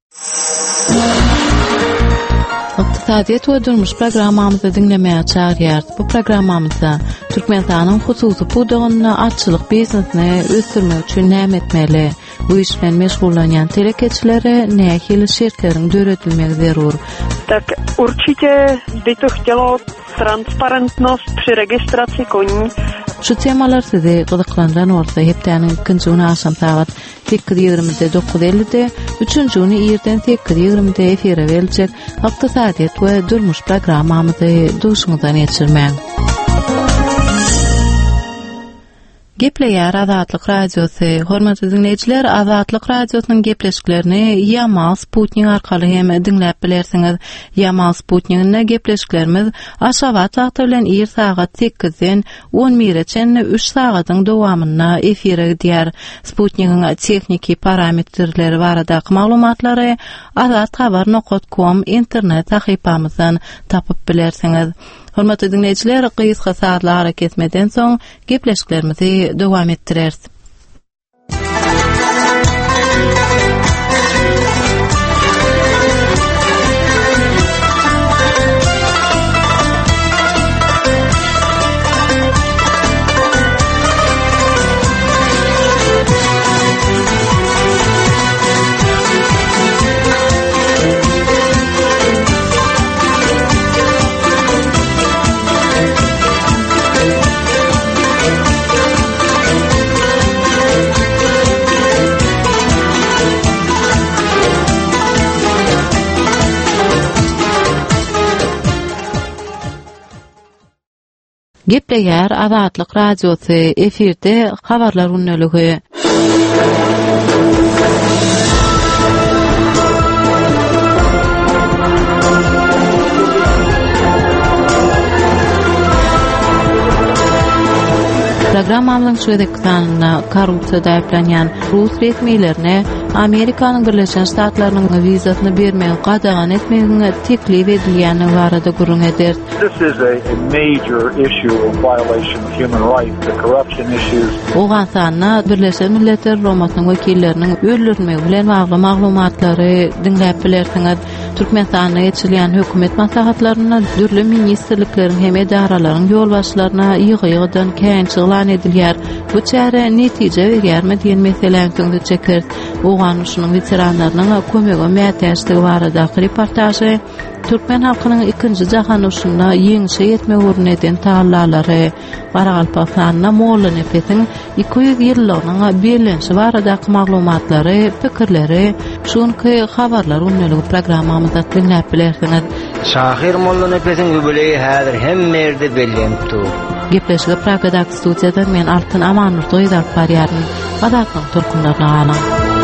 Iqtisadiýet we durmuş programmamyzy dinlemäge çagyrýar. Bu programmamyzda Türkmenistanyň hususy pudagyny, atçylyk biznesini ösdürmek üçin näme etmeli? Bu iş bilen meşgullanýan telekeçilere nähili şertleriň döretilmegi zerur. Tak určitě by to chtělo transparentnost při registraci koní. Şu temalar sizi gyzyklandan bolsa hepdäniň ikinji güni aşam saat sekiz ýigrimide dokuz ellide, üçünji güni ýerden sekiz ýigrimide efire beriljek Iqtisadiýet we durmuş programmamyzy duşuňyzdan geçirmäň. Gepleýär Azatlyk radiosy. Hormatly dinleýijiler, Azatlyk radiosynyň gepleşiklerini Yamal Sputnik arkaly hem dinläp bilersiňiz. Yamal Sputnikne gepleşiklerimiz aşawat wagty bilen ýer sagat sekizden on birçe üç sagatyň dowamyna efire gidýär. Sputnikiň texniki parametrleri baradaky maglumatlary azat habar nokta com internet sahypamyzdan tapyp bilersiňiz. Hormatly dinleýijiler, gysga saatlar kesmeden soň gepleşiklerimizi dowam etdireriz. Gepleýär Azatlyk radiosy efirde habarlar unneligi. Programmamyň şuwedek kanalına korrupsiýa daýaplanýan Rus resmiýetlerine Amerikanyň Birleşen Ştatlarynyň wizasyny bermegi gadagan etmegine teklip edilýäni barada gurrun eder. This is a, a major issue of violation of human rights, the corruption issues. Ogan sanna Birleşen Milletler Romatynyň wekilleriniň öldürmegi bilen bagly maglumatlary dinläp bilersiňiz. Türkmenistanda geçilen hökümet maslahatlaryna dürli ministrliklerin hem edaralaryň ýolbaşçylaryna ýygy-ýygydan käňçilan edilýär. Bu çäre netije berýärmi diýen meseleň töňde çeker. Ogan şunyň veteranlarynyň kömegi mätäçligi barada reportaje Türkmen halkynyň ikinji jahan uruşyna ýeňişe ýetmek urun eden taallary Garagalpakstanyň Molla nefesiň iki yüz ýyllaryň belenşi baradaky maglumatlary, pikirleri, şonky habarlar unneligi programmamyzda dinläp bilersiňiz. Şahir Molla nefesiň gübüleyi häzir hemmerde bellemdi. Gepleşige Pragadak studiýadan men Altyn Amanur doýdap barýaryn. Gadakyň turkunlaryna galaň.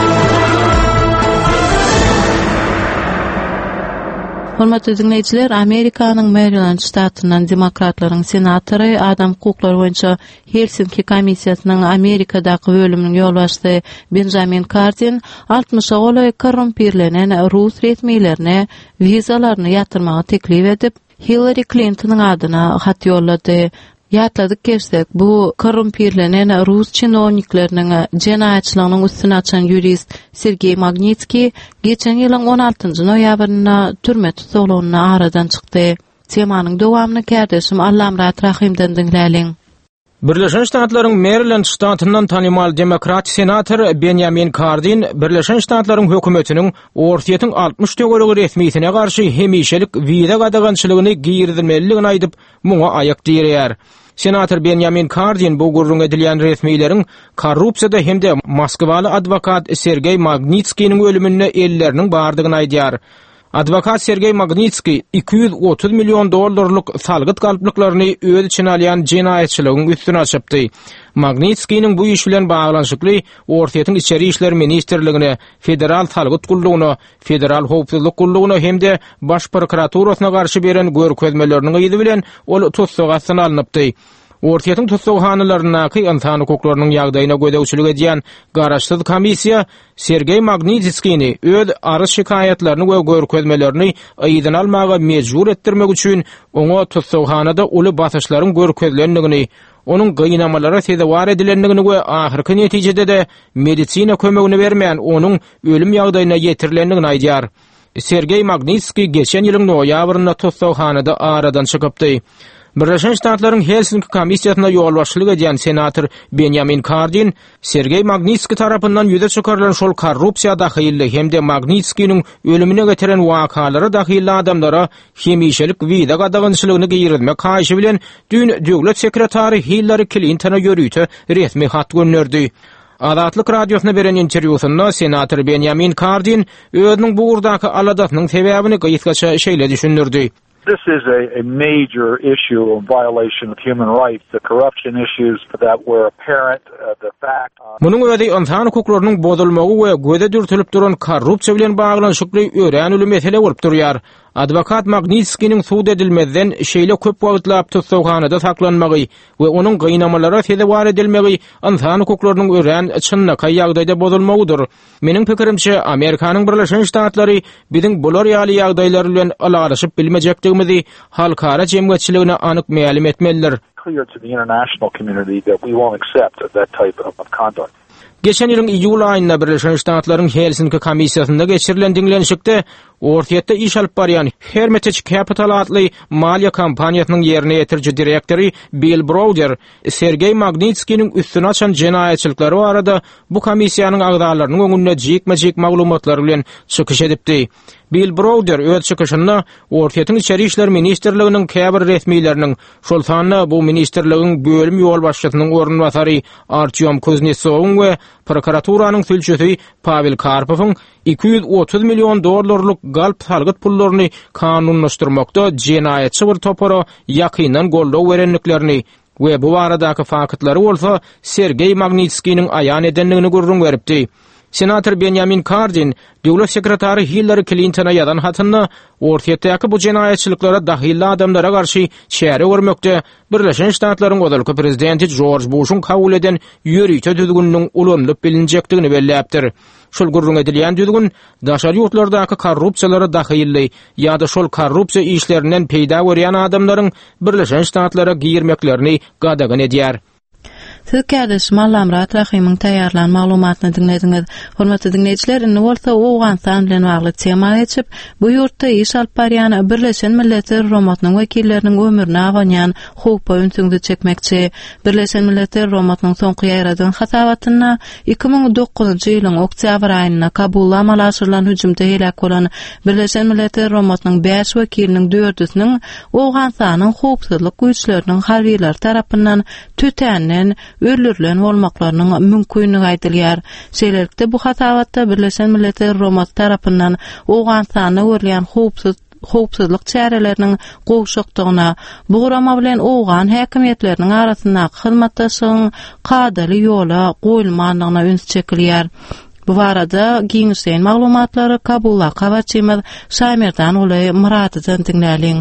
Hormatly dinleýijiler, Amerikanyň Maryland ştatynyň demokratlaryň senatory adam hukuklary boýunça Helsinki komissiýasynyň Amerikadaky bölüminiň ýolbaşçysy Benjamin Cardin altmışa goly korrumpirlenen Rus resmiýetlerine wizalaryny ýatyrmagy teklip edip Hillary Clinton'yň adyna hat ýollady. Ýatladyk geçsek, bu korrumpirlenen Rus çinownikleriniň jenaýatçylygynyň üstüne açan jurist Sergey Magnitsky geçen ýylyň on altynjy noýabryna türme tutulgyna aradan çykdy. Temanyň dowamyny kärdeşim Allamrat Rahimden dinläliň. Birleşen Ştatlaryň Maryland ştatyndan tanymal demokrat senator Benjamin Cardin Birleşen Ştatlaryň hökümetiniň ortaýetin altmış töweregli resmiýetine garşy hemişelik wiza gadagançylygyny giýirdilmeligini aýdyp muňa aýak diýýär. Senator Benjamin Cardin bu gurrun edilýän resmiýetlerin korrupsiýada hemde Moskwaly advokat Sergey Magnitskyň ölümine elleriniň bardygyny aýdýar. Advokat Sergey Magnitsky iki yüz otuz milyon dollarlyk salgyt galplyklaryny öz içine alýan jenaýatçylygyň üstüne açypdy. Magnitskyň bu iş bilen baglanşykly Ortaýetin içeri işler ministrligine, federal salgyt gullugyna, federal howpsuzlyk gullugyna hemde baş prokuraturasyna garşy beren görkezmeleriniň ýyly bilen ol tutsaga sanalnypdy. Ortaýetin tutsaghanalarynaky insan hukuklarynyň ýagdaýyna gödäwçilik edýän garaşsyz komissiýa Sergey Magnitskyny öz arys şikaýatlaryny we görkezmelerini aýdan almaga mejbur etdirmek üçin oňa tutsaghanada uly basyşlaryň görkezlendigini, onuň gynamalara sebäp edilendigini we ahyrky netijede de medisina kömegini bermeýän onuň ölüm ýagdaýyna ýetirilendigini aýdýar. Sergey Magnitsky geçen ýylyň noýabryna tutsaghanada aradan çykypdy. Birleşen Ştatlaryň Helsinki komissiýasyna ýolbaşçylyk edýän senator Benjamin Cardin Sergey Magnitsky tarapyndan ýüze çykarylan şol korrupsiýa dahilli hemde Magnitskyň ölümine getiren wakalary dahilli adamlara hemişelik wiza gadagançylygyny giýirmek haýşy bilen dün döwlet sekretary Hillary Clinton'a ýörüýte resmi hat gönderdi. Azatlyk radiosyna beren interwýusynda senator Benjamin Cardin özüniň bu urdaky aladatynyň sebäbini gyýytgaça şeýle düşündirdi. This is a, a major issue of violation of human rights, the corruption issues that were apparent, uh, the fact... Munun öde insan hukuklarynyň bozulmagy we göze dürtülip duran korrupsiýa bilen baglanşykly öýränili mesele bolup durýar. Advokat Magnitskyň suud edilmezden şeýle köp wagtlap tutsaghanada saklanmagy we onuň gynamalara sebäp edilmegi insan hukuklarynyň öýrän çynnaky ýagdaýda bozulmagydyr. Meniň pikirimçe Amerikanyň Birleşen Ştatlary biziň bular ýaly ýagdaýlar bilen alalaşyp bilmejekdigimizi halkara jemgyýetçiligine anyk ma'lum etmelidir. Clear to the international community that we won't accept that type of conduct. Geçen ýylyň iýul aýynda Birleşen Ştatlaryň Helsinki komissiýasynda geçirilen diňlenişikde ortaýetde iş alyp barýan Hermitage Capital adly maliýa kompaniýasynyň ýerine ýetirji direktori Bill Browder Sergey Magnitskyň üstüne açan jenaýatçylykları barada bu komissiýanyň agdalarynyň öňünde jekme-jek maglumatlar bilen çykyş edipdi. Bill Browder öz çykyşynda Ortaýetin içeri işler ministrliginiň käbir resmiýetleriniň, şol sanyna bu ministrligiň bölüm ýol başçysynyň ornwasary Artyom Kuznetsowyň we prokuraturanın sülçüsü Pavel Karpov'un iki yüz otuz milyon dollarlyk galp salgyt pullaryny kanunlaşdyrmakda jinayetçi bir topara ýakyndan goldaw berenliklerini we bu aradaky faktları bolsa Sergey Magnitski'nin aýan edenligini görüň beripdi. Senator Benjamin Cardin, Döwlet sekretary Hillary Clinton'a ýazan hatyny ortaýatdaky bu jinayetçiliklara dahil adamlara garşy şäre görmekde Birleşen Ştatlaryň godalky prezidenti George Bush'un kabul eden ýörüýte düzgünniň ulanlyp bilinjekdigini belläpdir. Şol gurrun edilýän düzgün daşary ýurtlardaky korrupsiýalara dahilli ýa-da şol korrupsiýa işlerinden peýda görýän adamlaryň Birleşen Ştatlara girmeklerini gadagan edýär. Türkiýede Mallam Rahimyň taýýarlan maglumatyny dinlediňiz. Hormatly dinleýijiler, indi bolsa Owganistan bilen bagly tema geçip, bu ýurtda iş alyp barýan Birleşen Milletler Romatnyň wekilleriniň ömürine aganýan hukuk öňsüňde çekmekçi. Birleşen Milletler Romatnyň soňky ýaradan hasabatyna iki ming dokuzunçy ýylyň oktyabr aýyna Kabulda amala aşyrylan hüjümde helak bolan Birleşen Milletler Romatnyň beş wekiliniň dördüsiniň Owganistanyň hukukçylyk güýçleriniň harbiýler tarapyndan tütänden öldürülen bolmaklarynyň mümkinligi aýdylýar. Şeýlelikde bu hasabatda Birleşen Milletler Romat tarapyndan Owganistana görülen hukuk hukukçylyk çäreleriniň gowşakdygyna, bu gurama bilen Owgan häkimetleriniň arasyndaky hyzmatdaşlygyň kadaly ýola goýulmandygyna üns çekilýär. Bu barada giňişen maglumatlary Kabulda kabaçymyz Şaýmerdan Ulay Muradydan dinläliň.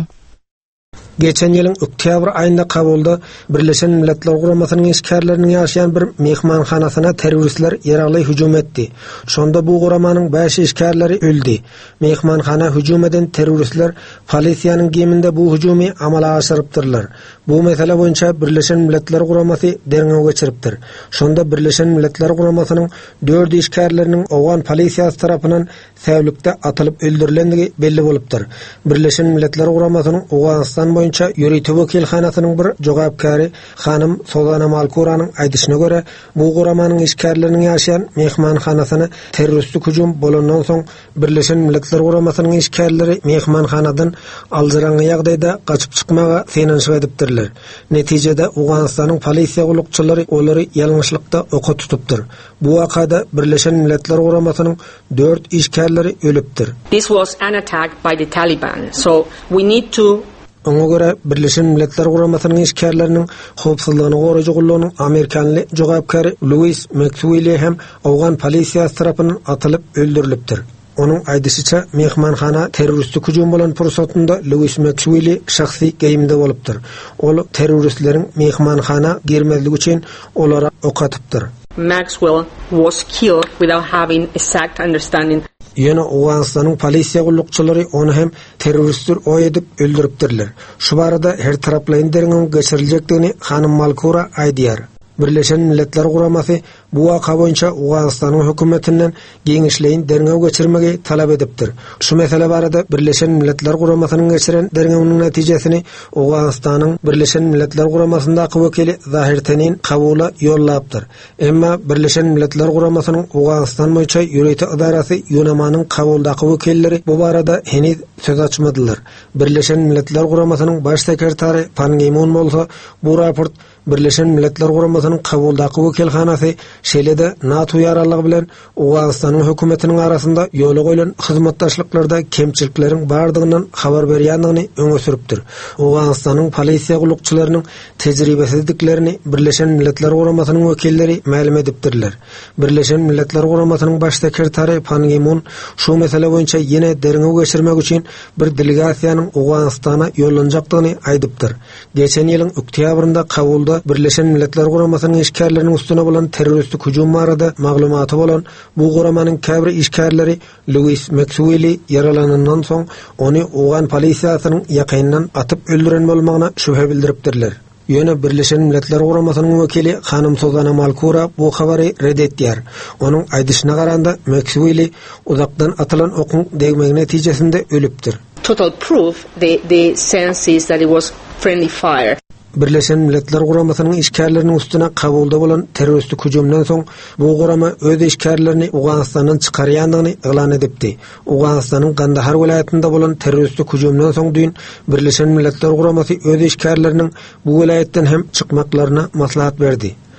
Geçen ýylyň oktyabr aýynda Kabulda Birleşen Milletler Guramasynyň iskerleriniň ýaşaýan bir mehmanhanasyna terroristler ýaragly hüjüm etdi. Şonda bu guramanyň beş iskerleri öldü. Mehmanhana hüjüm eden terroristler polisiýanyň geminde bu hüjümi amala aşyrypdyrlar. Bu mesele boýunça Birleşen Milletler Guramasy derňe geçiripdir. Şonda Birleşen Milletler Guramasynyň dört iskerleriniň Owgan polisiýasy tarapyndan säwlükde atylyp öldürilendigi belli bolupdyr. Birleşen Milletler Guramasynyň Owganistan boýunça ýörüýte wekilhanasynyň bir jogapkary hanym Sozana Malkuranyň aýdyşyna görä, bu guramanyň iskerleriniň ýaşaýan mehmanhanasyny terroristlik hüjüm bolandan soň Birleşen Milletler Guramasynyň iskerleri mehmanhanadan aldyran ýagdaýda gaçyp çykmaga finansiýa edipdirler. Netijede Owganistanyň polisiýa gulukçylary olary ýalňyşlykda oka tutupdyr. Bu wakada Birleşen Milletler Guramasynyň dört iskerleri ölüpdir. This was an attack by the Taliban. So we need to Oňa görä Birleşen Milletler Guramasynyň iskerleriniň howpsuzlygyny goraýjy gullanyň Amerikanly jogapkary Louis Maxwell hem Owgan polisiýasy tarapyndan atylyp öldürilipdir. Onun aýdyşyça mehmanhana terroristlik hüjüm bolan pursatynda Louis Maxwell şahsy geýimde bolupdyr. Ol terroristleriň mehmanhana girmezligi üçin olara ok atypdyr. Maxwell was killed without having exact understanding. Ýene Owganistanyň polisiýa gulukçylary onu hem terroristler oý edip öldüripdirler. Şu barada her taraplaryň derňe geçiriljekdigini hanym Malkura aýdýar. Birleşen Milletler Guramasy bu waka boýunça Owganistanyň hökümetinden giňişleýin derňe geçirmegi talap edipdir. Şu mesele barada Birleşen Milletler Guramasynyň geçiren derňewiniň netijesini Owganistanyň Birleşen Milletler Guramasyndaky wekili Zahir Tenin kabula ýollapdyr. Emma Birleşen Milletler Guramasynyň Owganistan boýunça ýörüýte idarasy ýönamanyň kabuldaky wekilleri bu barada heniz söz açmadylar. Birleşen Milletler Guramasynyň baş sekretary Pan Ki-moon bolsa bu raport Birleşen Milletler Guramasynyň kabuldaky wekilhanasy şeýlede NATO ýaralygy bilen Owganistanyň hökümetiniň arasynda ýola goýulan hyzmatdaşlyklarda kemçilikleriň bardygynyň habar berýändigini öňe süripdir. Owganistanyň polisiýa gulukçylarynyň tejribesizliklerini Birleşen Milletler Guramasynyň wekilleri ma'lum edipdirler. Birleşen Milletler Guramasynyň baş sekretary Pan Ki-moon şu mesele boýunça ýene derňe geçirmek üçin bir delegasiýanyň Owganistana ýollanjakdygyny aýdypdyr. Geçen ýylyň oktýabrynda Kabulda Birleşen Milletler Guramasynyň iskerleriniň üstüne bolan terroristlik hüjüm barada maglumaty bolan bu guramanyň käbir iskerleri Louis Maxwell yaralanandan soň ony Owgan polisiýasynyň ýakyndan atyp öldüren bolmagyna şüphe bildiripdirler. Ýöne Birleşen Milletler Guramasynyň wekili hanym Sozana Malkura bu habary reddetýär. Onuň aýdyşyna garanda Maxwell uzakdan atylan okuň degmegi netijesinde ölüpdir. Total proof the the sense is that it was friendly fire. Birleşen Milletler Guramasynyň iskerleriniň üstüne kabulda bolan terroristlik hüjümden soň bu gurama öz iskerlerini Owganistandan çykarýandygyny elan edipdi. Owganistanyň Kandahar welaýatynda bolan terroristlik hüjümden soň düýün Birleşen Milletler Guramasy öz iskerleriniň bu welaýatdan hem çykmaklaryna maslahat berdi.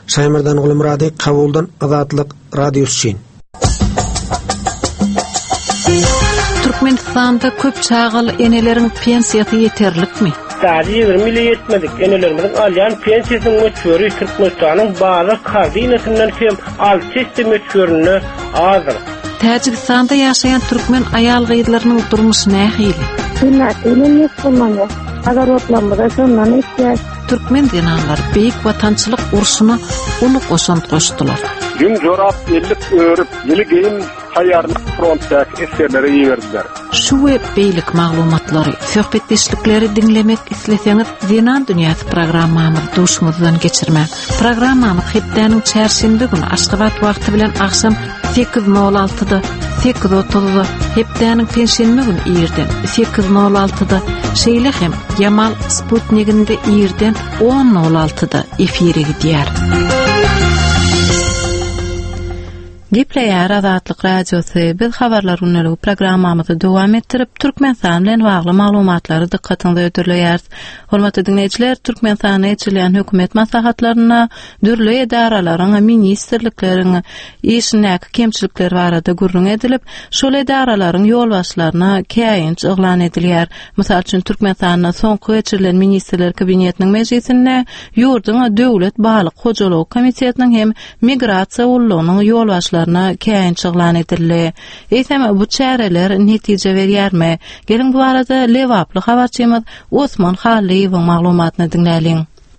Şaýmyrdan Gulmurady, Kabuldan Azatlyk Radiosyň. Türkmenistanda köp çağıl enelerin pensiyasy yeterlikmi? Sadece yigirmi ýyl yetmedik. Enelerimizin alýan pensiýasynyň möçberi Türkmenistanyň bazy kardynasyndan hem altyste möçberini azdyr. Täjikistanda ýaşaýan türkmen aýal gyýdlarynyň durmuşy nähili? Dinlätilen ýetmänler. Agar otlanmada şondan etýär. Türkmen dinanlar beýik watançylyk urşuny uly goşant goşdylar. Gün jorap ellik örüp, ýyly geýin taýýarlyk frontdaky eserlere ýerdiler. Şu we beýlik maglumatlary, söhbetdeşlikleri dinlemek isleseňiz, Dinan dünýäsi programmamyzy duşmuzdan geçirmek. Programmamy hepdeniň çärşembe günü Aşgabat wagty bilen akşam sekiz nol altıda sekiz otuzda hepdeniň pensiýany gün ýerden sekiz nol altıda şeýle hem Yamal Sputnikinde ýerden on nol altıda efire gidýär. Gepleýär Azatlyk Radiosy. Biz habarlar ünlügi programmamyzy dowam etdirip Türkmenistan bilen bagly maglumatlary dikkatiňize ötürleýäris. Hormatly dinleýijiler, Türkmenistanda ýetirlen hökümet maslahatlaryna, dürli edaralaryň, ministrlikleriň işindäki kemçilikler barada gurrun edilip, şol edaralaryň ýolbaşlaryna käýinç oglan edilýär. Mysal üçin Türkmenistanda soňky geçirilen ministrler kabinetiniň mejlisinde ýurduň döwlet balyk hojalyk komitetiniň hem migrasiýa ullugynyň ýolbaşlaryna käýin çyglan edildi. Eýsem bu çäreler netije berýärmi? Gelin bu arada lewaply habarçymyz Osman Haliýewiň maglumatyny dinläliň.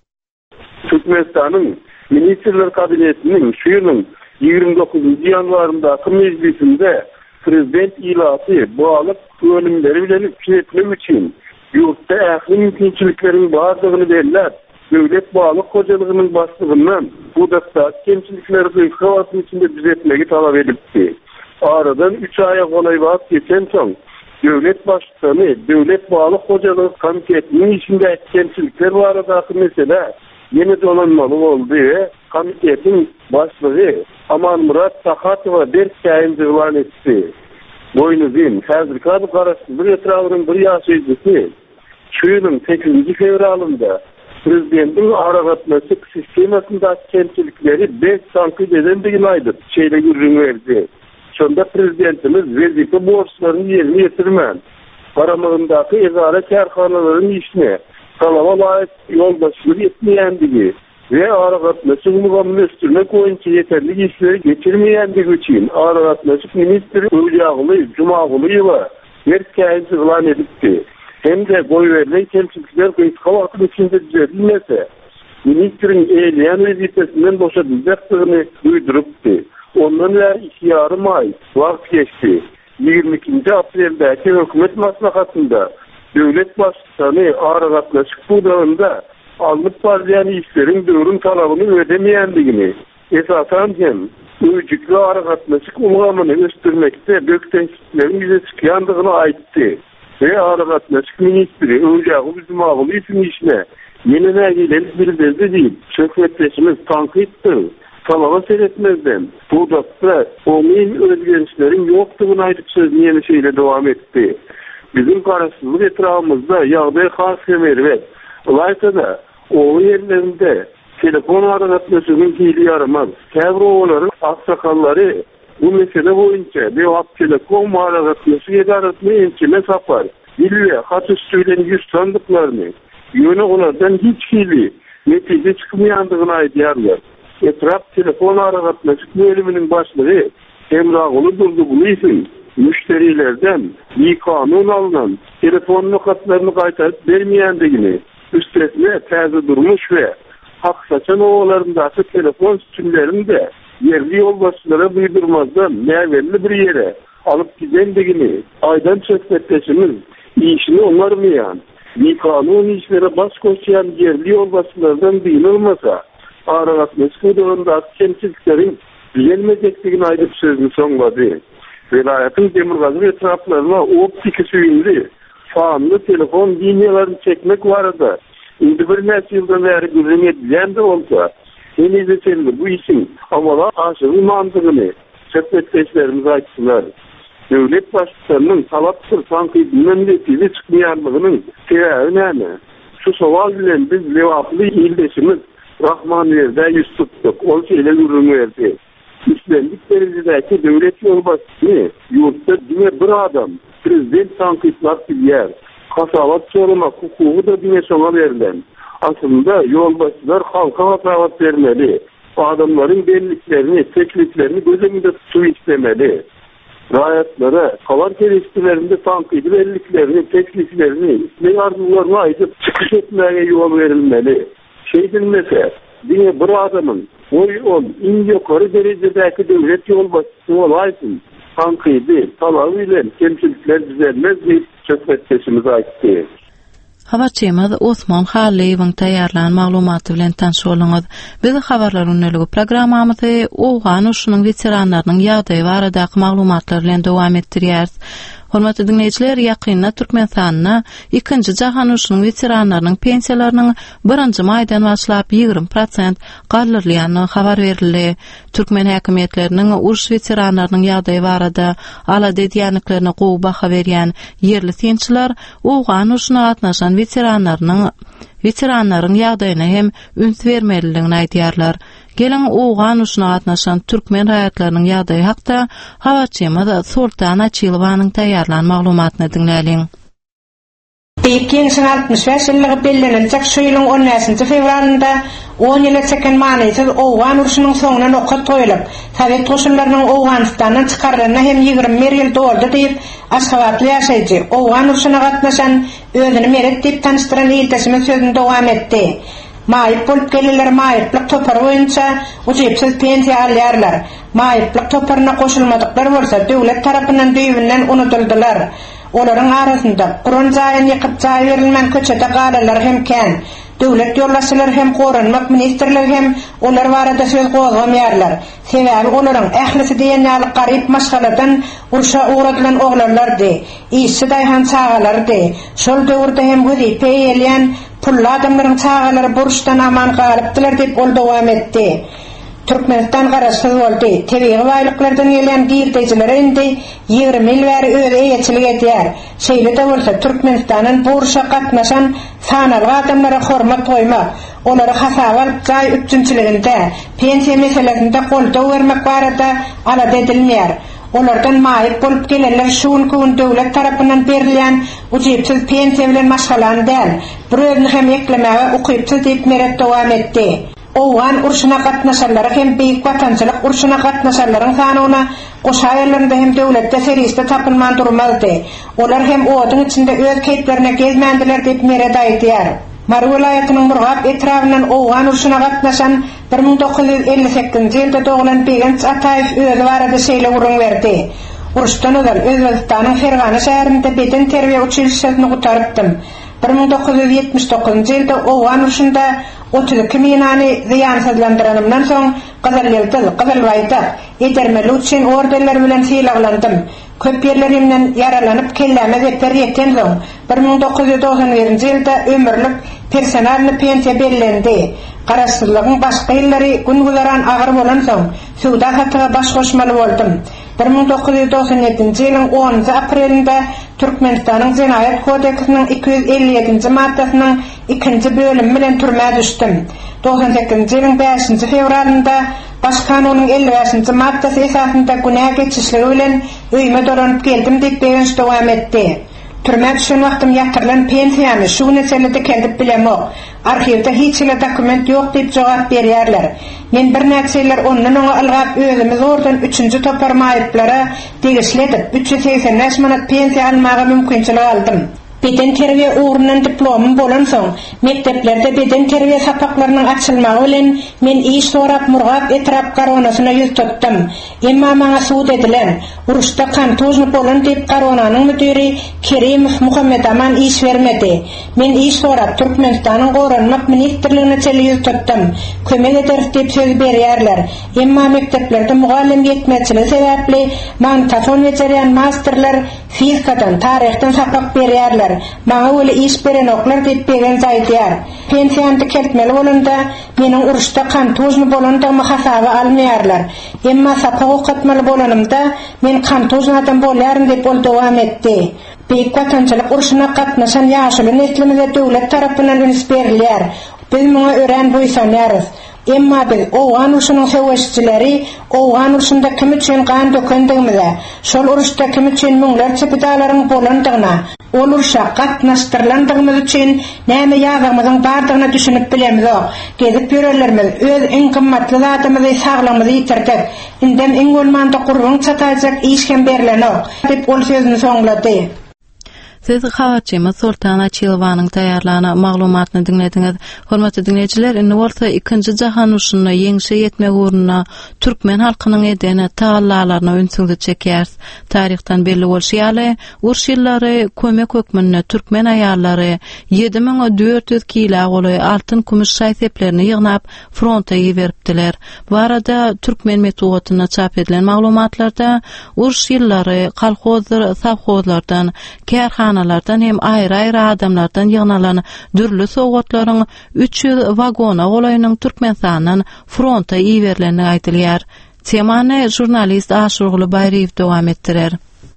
Türkmenistanyň ministrler kabinetiniň şu ýylyň ýygrimi dokuzunçy ýanwaryndaky mejlisinde prezident ilapy balyk bölümleri bilen işletmek üçin ýurtda ähli mümkinçilikleriň bardygyny belläp, döwlet balyk hojalygynyň başlygyndan bu dasta kemçilikleri gıйхаватın içinde düzeltmegi talap edildi. Aradan üç aya golay wagt geçen soň döwlet başlygy, döwlet balyk hojalygy komitetiniň içinde kemçilikler baradaky mesele ýene dolanmaly boldy. Komitetiň başlygy Amanmurat Sahatowa berkäýin joglan etdi. Boýnuzyn häzirki garaşdyr etrawynyň bir ýaşaýjysy şu ýylyň sekizinçi fevralynda Prezidentin aragatmasyk sistemasynda kemçilikleri beş tanqid edendigini aýdyp, şeýle gürrüň berdi. Şonda prezidentimiz wezife borçlaryny ýerine ýetirmän, garamagyndaky egara kärhanalaryň işine talaba laýyk ýolbaşçylyk etmeýändigi we aragatmasyk mugamy üstürmek boýunça ýeterli işleri geçirmeýändigi üçin aragatmasyk ministri Öwliýaguly Jumagulyeva berkäýin joglan edipdi. Hem de boy verilen kemçilikler gıйхавatın içinde düzeltilmese, ministrin eýleýän wezifesinden boşadyljakdygyny duýdurupdy. Ondan bäri iki ýarym ay wagt geçdi. ýygrimi ikinji apreldäki hökümet maslahatynda döwlet başlygyny aragatlaşyk budagynda alınıp barýan işleriň döwrün talabyny ödemeýändigini, esasan hem öýjükli aragatlaşyk ulgamyny östürmekde böktençilikleriň ýüze çykýandygyny aýtdy. Ve aragatlaşyk ministri Öwliýaguly Jumagulyň işine ýene nägilen bir bildi diýip, söhbetleşimiz tanqiddir. Talaba seretmezden bu dasta oňyň özgerişleriň ýokdugyny aýdyp sözüni ýene şeýle dowam etdi. Bizim garaşsyzlyk etrafymyzda ýagdaý has kemerwet. Olaýsa-da o ýerlerinde telefon aragatlaşygyň hili yaramaz. Käbir olaryň aksakallary bu mesele boyunca Lewap Telekom aragatlaşyk edarasyny ençime sapar. Bilýär, hat üstülen ýüz sandyklaryny ýöne onlardan hiç hili netije çykmaýandygyny aýdýarlar. Etraf telefon aragatlaşyk bölüminiň başlygy Emraguly Durdugulyň müşterilerden bir kanun alınan telefon nokatlaryny gaýtaryp bermeýändigini, üstesine täze durmuş we hak saçan owalaryndaky telefon sütunlaryny da yerli ýolbaşçylara buýdurmazdan näwelli bir ýere alyp gidendigini aýdan söhbetleşimiz işini onarmayan, bir kanun işlere baş koşan yerli ýolbaşçylardan biri olmasa, aragatlaşyk budagyndaky kemçiliklerin bilinmejekdigini aýdyp sözüni soňlady. Vilayatyň demirgazy etraflaryna optik süýünli fanly telefon liniýalaryny çekmek barada indi bir näçe ýyldan bäri güzüm edilýände bolsa, ýene de bu işin amala aşygy mantygyny söhbetleşlerimiz aýtdylar. Döwlet başlygynyň talapsyz tanqidiniň netije çykmaýanlygynyň sebäbi näme? Şu sowal bilen biz lewaply ildeşimiz Rahmaniyer'de yüz tuttuk. Ol şeyle ürün verdi. İslamik derecedeki devlet yol başçısı yurtta yine bir adam prezident tankitler yer. Kasavat soruma hukuku da yine sona verilen. Aslında yol başçılar halka hatavat vermeli. Adamların belliklerini, tekliflerini göz önünde tutup istemeli. Rayatlara, kavar geliştirlerinde tankidi belliklerini, tekliflerini, ismi arzularına ayıp çıkış etmeye yol verilmeli. Şey dinlese, yine bir adamın oy ol, in yukarı derecedeki devlet yol başçısı olaysın. Tankidi, talabıyla temsilciler düzelmez deyip çökmetmesimizi ayıttı. Habarçymyz Osman Haliýewiň taýýarlanan maglumaty bilen tanış bolňyz. Biz habarlar öňlügi programmamyzy Owgan urşunyň weteranlarynyň ýagdaýy baradaky maglumatlar bilen dowam etdirýäris. Hormatly dinleýijiler, ýakynda Türkmenistanyna ikinji jahan urşunyň weteranlarynyň pensiýalarynyň birinji maýdan başlap ýygrimi prosent galdyrylýanyny habar berildi. Türkmen häkimetleriniň urş weteranlarynyň ýagdaýy barada ala dedýänliklerini gowy baha berýän ýerli tençiler Owgan urşuna gatnaşan weteranlarynyň weteranlaryň ýagdaýyna hem üns bermeliligini aýdýarlar. Gelen Owgan urşuna gatnaşan türkmen raýatlarynyň ýagdaýy hakda habarçymyz Sultan Açylowanyň taýýarlanan maglumatyny dinläliň. iki bin altmış beş ýyllygy bellenenjek şu ýylyň on beşinji fevralynda on ýyla çeken manysyz Owgan urşunyň soňuna nokat goýulyp, Sowet goşunlarynyň Owganistandan çykarlygyna hem ýygrimi ýyl doldy diýip Aşgabatly ýaşaýjy Owgan urşuna gatnaşan özüni meret diýip tanıştyran ýerdeşime sözüni dowam etdi. Maýyp bolup gelirler, maýyplyk topar boýunça uçypsyz pensiýa alýarlar. Maýyplyk toparyna goşulmadyklar bolsa döwlet tarapyndan düýbünden unutuldylar. Olaryň arasynda Guran jaýyny ýykyp jaý berilmän köçede galalar hem kän. Döwlet ýollaşçylary hem Goranmak ministrligi hem olar barada söz gozgamýarlar. Sebäbi olaryň ählisi diýen ýaly garyp maşgaladan urşa uğradylan oglanlardy. Ýyşy daýhan çagalardy. Şol döwürde hem gözi peýelýän pully adamlaryň çagalary burçdan aman galypdylar diýip ol dowam etdi. Türkmenistan garaşsyz boldy. Tebiği baýlyklardan gelen girdejiler indi ýygrimi ýyl bäri öýde eýetçilik edýär. Şeýle de bolsa Türkmenistanyň burşa gatnaşan sanaly adamlara hormat goýmak, olary hasaba alyp jaý üçünçiliginde, pensiýa meselesinde goldaw bermek barada alad edilmeýär. Olardan maýyp bolup gelenler şuň gün döwlet tarapyndan berilýän uçypsyz pensiýa bilen maşgalandylar. Biröwni hem eklemäge ukypsyz diýip meret dowam etdi. Owgan urşuna gatnaşanlar hem beýik watançylyk urşuna gatnaşanlaryň sanyna goşaýarlarynda hem döwletde seriste tapylman durmazdy. Olar hem owadyň içinde öz keýplerine gezmändiler diýip meret aýdýar. Mary welaýatynyň Murgat etrafyndan Owgan urşuna gatnaşan bir ming dokuz ýüz elli sekizinji ýylda doglan Begenç Ataýew öýde barada şeýle urun berdi. Urşdan öňel Özbekistanyň Fergana şäherinde beden terbiýe uçuşyny gutarypdym. bir ming dokuz ýüz ýetmiş dokuzynji ýylda Owgan urşunda otuz iki minany ziýansızlandyranyňdan soň Gazalýyldy, Gazalbaýda, Edermeli üçin orderler bilen syýlaglandym. Köp ýerlerimden ýaralanyp kelläme zeper ýeten soň bir ming dokuz ýüz doksan birinji ýylda ömürlük personalny pensiýa bellendi. Garaşsyzlygyň başga ýyllary gün guzaran agyr bolan soň suwda hatyga baş goşmaly boldum. bir ming dokuz ýüz doksan ýedinji ýylyň onunji aprelinde Türkmenistanyň Jenaýat kodeksining iki yüz elli ýedinji maddasynyň ikinji bölümi bilen türmäge düşdüm. doksan sekizinji ýylyň beşinji fevralynda Baş kanunyň elli beşinji maddasy esasynda günäge geçişligi bilen öýme dolanyp geldim diýip beýanç dowam etdi. Türmäge düşen wagtym ýatyrylan pensiýany şu meselede kendip bilemok. Arhivde hiç ile dokument ýok diýip jogap berýärler. Men bir näçeler ondan oňa algap özümiz ordan üçünji topar maýyplara degişledip üç yüz seksen beş manat pensiýa almaga mümkinçilik aldym. Beden terbiýe ugrundan diplomum bolan soň mekteplerde beden terbiýe sapaklarynyň açylmagy bilen men iş sorap Murgat etrap garwanasyna ýüz tutdum. Emma maňa suwd edilen uruşda kan tozny bolan diýip garwananyň müdiri Kerimov Muhammed Aman iş bermedi. Men iş sorap Türkmenistanyň Goranmak ministrligine çeli ýüz tutdum. Kömek eder diýip söz berýärler. Emma mekteplerde mugallim ýetmezçiligi sebäpli magnetofon bejerýän masterler fizikadan, taryhdan sapak berýärler. Maňa öyle iş beren oklar diýip beren aýdýar. Pensiýany keltmeli bolanda meniň uruşda kan tozny bolandygymy hasaba almaýarlar. Emma sapak okatmaly bolanymda men kan toznadan bolýarym diýip ol dowam etdi. Büyük vatançılık urşuna katnaşan yaşlı netlimide devlet tarafından üns berilýär. Biz muňa ören boýsanýarys. Emma biz oğan urşunun seweşçileri, oğan urşunda kim üçin gan dökendigimizde, şol urşda kim üçin müňler çepidalaryň bolandygyna, ol urşa gatnaşdyrlandygymyz üçin näme ýazgymyzyň bardygyna düşünip bilemizok. Gezip ýörelerimiz öz iň gymmatly zatymyzy saglamyzy ýitirdik. Indem iň bolmanda gurrun çatajak işken berilenok, dep ol sözüni soňlady. Siz habarçymyz Sultan Açylowanyň taýýarlanan maglumatyny dinlediňiz. Hormatly dinleýijiler, indi bolsa ikinji jahan urşunyna ýeňişe ýetmek ugruna türkmen halkynyň edeni taýýarlalaryna ünsüňdi çekýär. Taryhdan belli bolýarly, urş ýyllary kömek hökmünde türkmen aýallary ýedi miň dört ýüz kilo goly altyn kumuş şaýseplerini ýygnap fronta ýeberipdiler. Bu arada türkmen metodyna çap edilen maglumatlarda urş ýyllary kolhozlar, savhozlardan, kärhan lardan hem aýry-aýry adamlardan ýygnalan dürli sowgatlaryň üç ýüz wagona golaýynyň türkmen sanynyň fronta iýerlerini aýdylýar. Temany jurnalist Aşurgly Baýriýew dowam etdirer.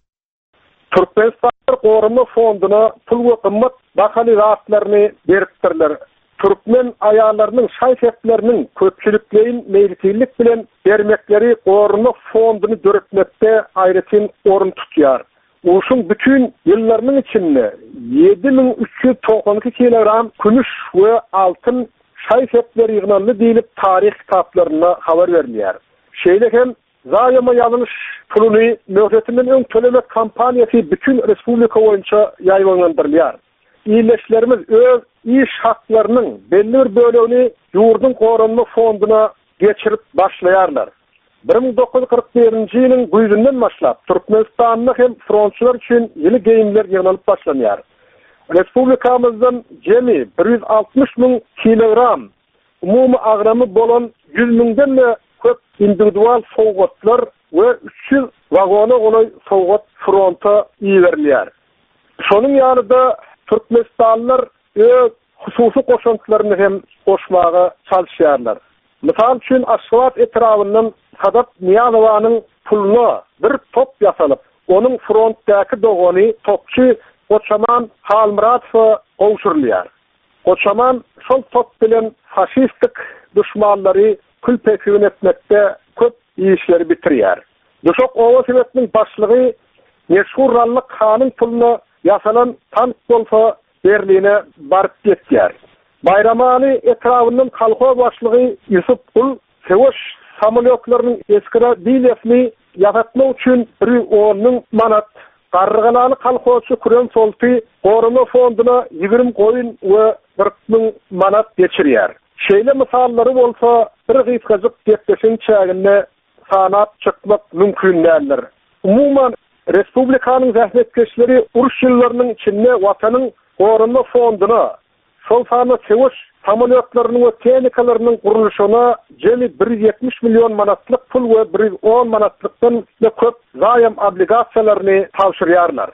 Türkmenistan gorumy fonduna pul we gymmat bahaly rahatlaryny beripdirler. Türkmen aýallarynyň şaýsepleriniň köpçülikleýin meýillik bilen bermekleri gorumy fonduny döretmekde aýrysyn orun tutýar. Uşun bütün yıllarının içinde yedi bin üç yüz doksan iki kilogram kümüş ve altın şaýsepleri ýygnanly diýilip tarih kitaplarına haber verilýär. Şeýle hem zaýama ýazylmış puluny möhretiniň öň tölemek kampaniýasy bütün respublika boýunça ýaýlanlandyrylýar. İýleşlerimiz öz iş haklarynyň belli bir bölegini ýurdun gorunma fonduna geçirip başlaýarlar. bir miň dokuz yüz kırk birinji ýylyň güýünden başlap Türkmenistanyň hem frontçylar üçin ýyly geýimler ýygnalyp başlanýar. Respublikamyzdan jemi bir yüz altmış miň kilogram umumy agramy bolan yüz miňden de köp individual sowgatlar we üç yüz wagona golaý sowgat fronta iýerilýär. Şonuň ýanynda Türkmenistanlylar öz hususy goşuntylaryny hem goşmaga çalışýarlar. Misal üçin Aşgabat etrafyndan Sadat Niyazowanyň puluna bir top yasalyp, onun frontdaky dogany topçy Koçaman Halmuratow gowşurulýar. Koçaman şol top bilen faşistik düşmanlary külpekün etmekde köp işleri bitirýär. Duşok Owa Sowetiniň başlygy meşhur Rallyk Hanyň puluna yasalan tank bolsa Berline barıp ýetýär. Bayramany etrafyndan kalko başlygy Yusuf Kul Sewoş samolyotlarynyň eskira diýlesini ýagatmak üçin bir on manat garrygalaly kalkoçy Kurem Solty gorumy fonduna ýygrimi goýun we bir miň manat geçirýär. Şeýle misallary bolsa bir gysgalyk gepleşiň çäginde sanap çykmak mümkin däldir. Umuman respublikanyň zähmetkeşleri uruş ýyllarynyň içinde watanyň gorumy fonduna şol sany sewoş samolyotlarynyň we tehnikalarynyň guruluşyna jemi bir yüz ýetmiş milyon manatlyk pul we bir yüz on manatlykdan da köp zaýam obligasiýalaryny tawşyrýarlar.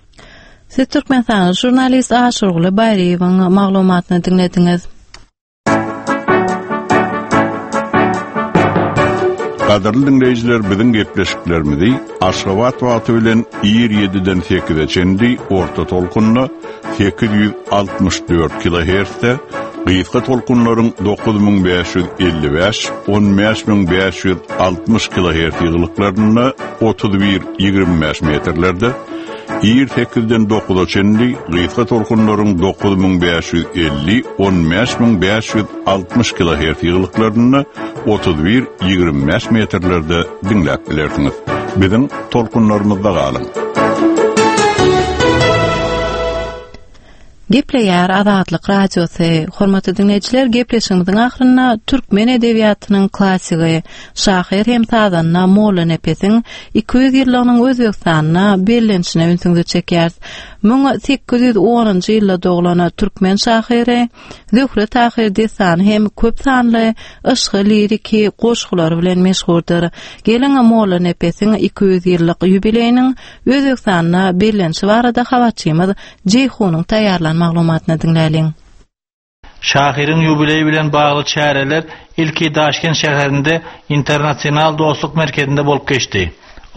Siz Türkmenistan jurnalist Aşurgly Baýriýewiň maglumatyny dinlediňiz. Qadarly dinleyijiler, biziň gepleşiklerimizi Aşgabat wagty bilen ýyr ýediden sekize çendi orta tolkunna sekiz yüz altmış dört kilohertzde, gysga tolkunlaryň dokuz miň beş yüz elli beş, on beş miň beş yüz altmış kilohertz ýygyllyklaryna otuz bir ýygrimi beş metrlerde, ýyr sekizden dokuza çendi gysga tolkunlaryň dokuz miň beş yüz elli, on beş miň beş yüz altmış kilohertz ýygyllyklaryna otuz bir ýygrimi beş metrlerde dinläp bilersiňiz. Biziň tolkunlarymyzda galyň. Gepleýär Azatlyk radiosy. Hormatly dinleýijiler, gepleşigimiziň ahyryna türkmen edebiýatynyň klassigi Şahyr Hemsazanyna Molla Nepesiň iki yüz ýyllarynyň Özbekistanyna bellenişine ünsüňde çekýär. Müň sekiz yüz onunji ýylda dogulany türkmen şahyry Zöhre Tahir Desan hem köp sanly ışgy liriki goşgulary bilen meşhurdur. Geliň Molla Nepesiň iki yüz ýyllyk ýubileyiniň Özbekistanyna bellenişi barada habarçymyz Ceyhunyň taýýarlan maglumatyny dinläliň. Şahyryň ýubileyi bilen bagly çäreler ilki Daşkent şäherinde internasional dostluk merkezinde bolup geçdi.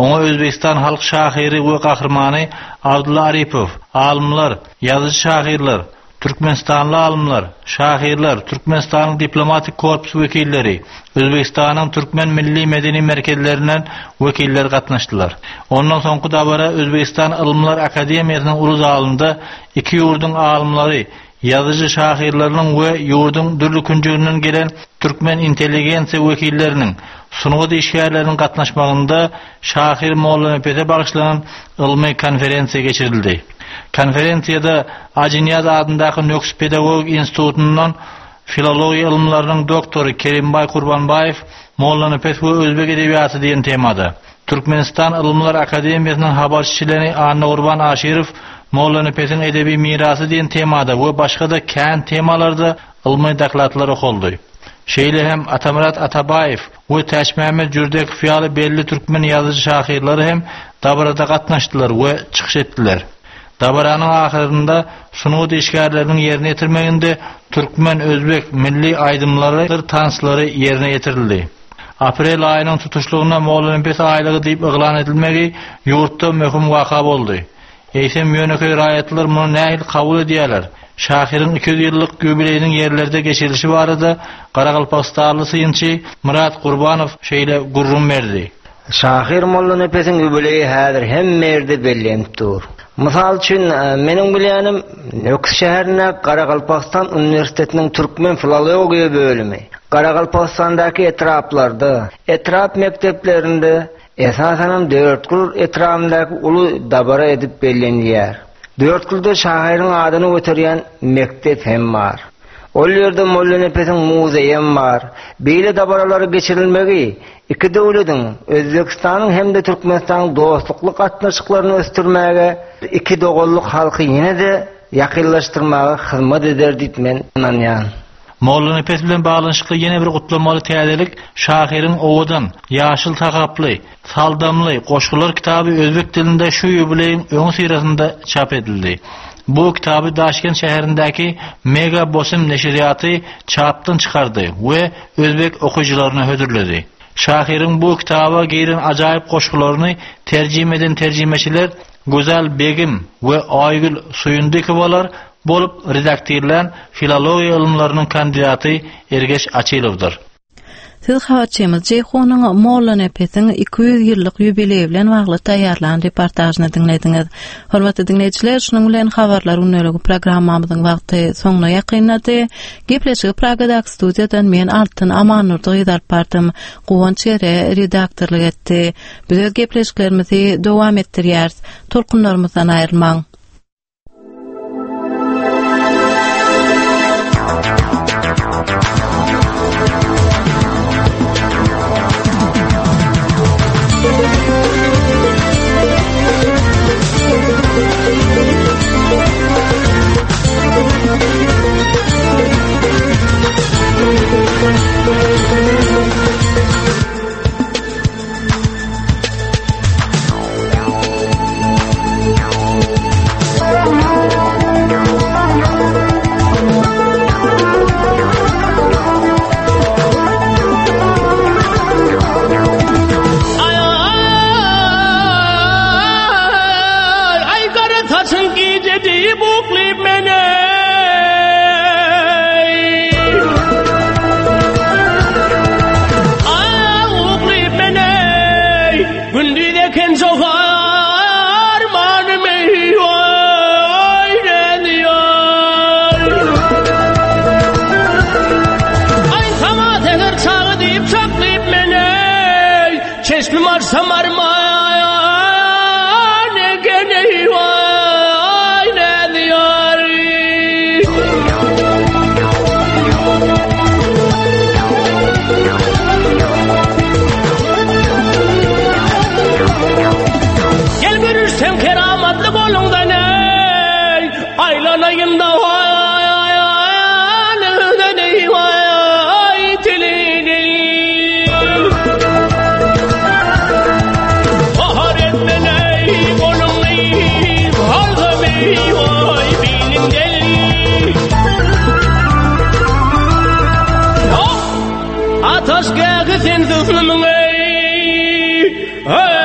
Oňa Özbekistan halk şahyry we gahrmany Abdulla Aripov, alymlar, ýazyjy şahyrlar, Türkmenistanly alymlar, şahyrlar, Türkmenistanyň diplomatik korpus wekilleri, Özbekistanyň Türkmen milli medeni merkezlerinden wekiller gatnaşdylar. Ondan soňky dabara Özbekistan Ilmlar Akademiýasynyň ulus alymda iki ýurdun alymlary, ýazyjy şahyrlarynyň we ýurdun dürli künjünden gelen Türkmen intelligensiýa wekilleriniň sunugy işgärleriniň gatnaşmagynda Şahyr Molla Nepete bagışlanan ilmi konferensiýa geçirildi. Konferensiyada Ajiniyaz adındaky Nöks Pedagogik Institutundan filologiya ilmlarynyň doktory Kerimbay Kurbanbayev Molla Nepet we özbek edebiýaty diýen temada, Türkmenistan Ilmlar Akademiýasynyň habarçyçylygy Anna Urban Aşirov Molla Nepetiň edebi mirasy diýen temada we başga da kän temalarda ilmi daklatlar okuldy. Şeýle hem Atamurat Atabayev we Täşmämet Jürdek fiýaly belli türkmen ýazyjy şahyrlary hem dabarada gatnaşdylar we çykyş etdiler. Dabaranyň ahyrynda sunugy işgärleriniň ýerine ýetirmeginde türkmen özbek milli aýdymlary tanslary ýerine ýetirildi. Aprel aýynyň tutuşlugyna Molla Nepet aýlygy diýip eglan edilmegi ýurtda möhüm waka boldy. Eýsem ýöneki raýatlar muny nähil kabul edýärler. Şahyryň iki yüz ýyllyk ýubileyiniň ýerlerde geçirilişi barada Garaqalpaqstanly syýynçy Murat Gurbanow şeýle gurrun berdi. Şahyr Molla Nepetiň ýubileyi häzir hemme ýerde bellemdir. Mysal üçin meniň bilýänim Nöks şäherine Garaqalpaqstan Uniwersitetiniň türkmen filologiýa bölümi, Garaqalpaqstandaky etraplarda, etrap mekteplerinde esasen dört kul etrafındaky uly dabara edip bellenýär. Dört kulda şahyryň adyny göterýän mektep hem bar. Ol ýerde Molla Nepetiň muzeýem bar. Beýle dabaralary geçirilmegi iki döwletiň Özbekistanyň hem de Türkmenistanyň dostlukly gatnaşyklaryny östürmäge, iki dogullyk halky ýene-de ýakynlaşdyrmaga hyzmat eder diýip men inanýan. Molla Nepet bilen baglanşykly ýene bir gutlamaly täzelik şahyryň owadan ýaşyl takaply, saldamly goşgular kitaby özbek dilinde şu ýubileýiň öňü syrasynda çap edildi. Bu kitaby Daşkent şäherindäki Mega Bosim neşriýaty çapdan çykardy we özbek okujylaryna hödürledi. Şahyryň bu kitaba giren ajaýyp goşgularyny terjime eden terjimeçiler Güzel Begim we Aýgül Suyundykowalar bolup redaktirlen filologiya ilmlarynyň kandidaty Ergeç Açylowdyr. Siz habarçymyz Jeyhonyň Molla Nepetiň iki yüz ýyllyk ýubileýi bilen bagly taýýarlanan reportajyny dinlediňiz. Hormatly dinleýijiler, şunuň bilen habarlar ünlüligi programmamyzyň wagty soňuna ýakynlady. Gepleşigi Pragadaky studiýadan men Altyn Amanurdy ýyzap bardym. Gowanç ere redaktorlyk etdi. Biz öz gepleşiklerimizi dowam etdirýäris. Tolkunlarymyzdan aýrylmaň. Ataş gägizin zıslımın ey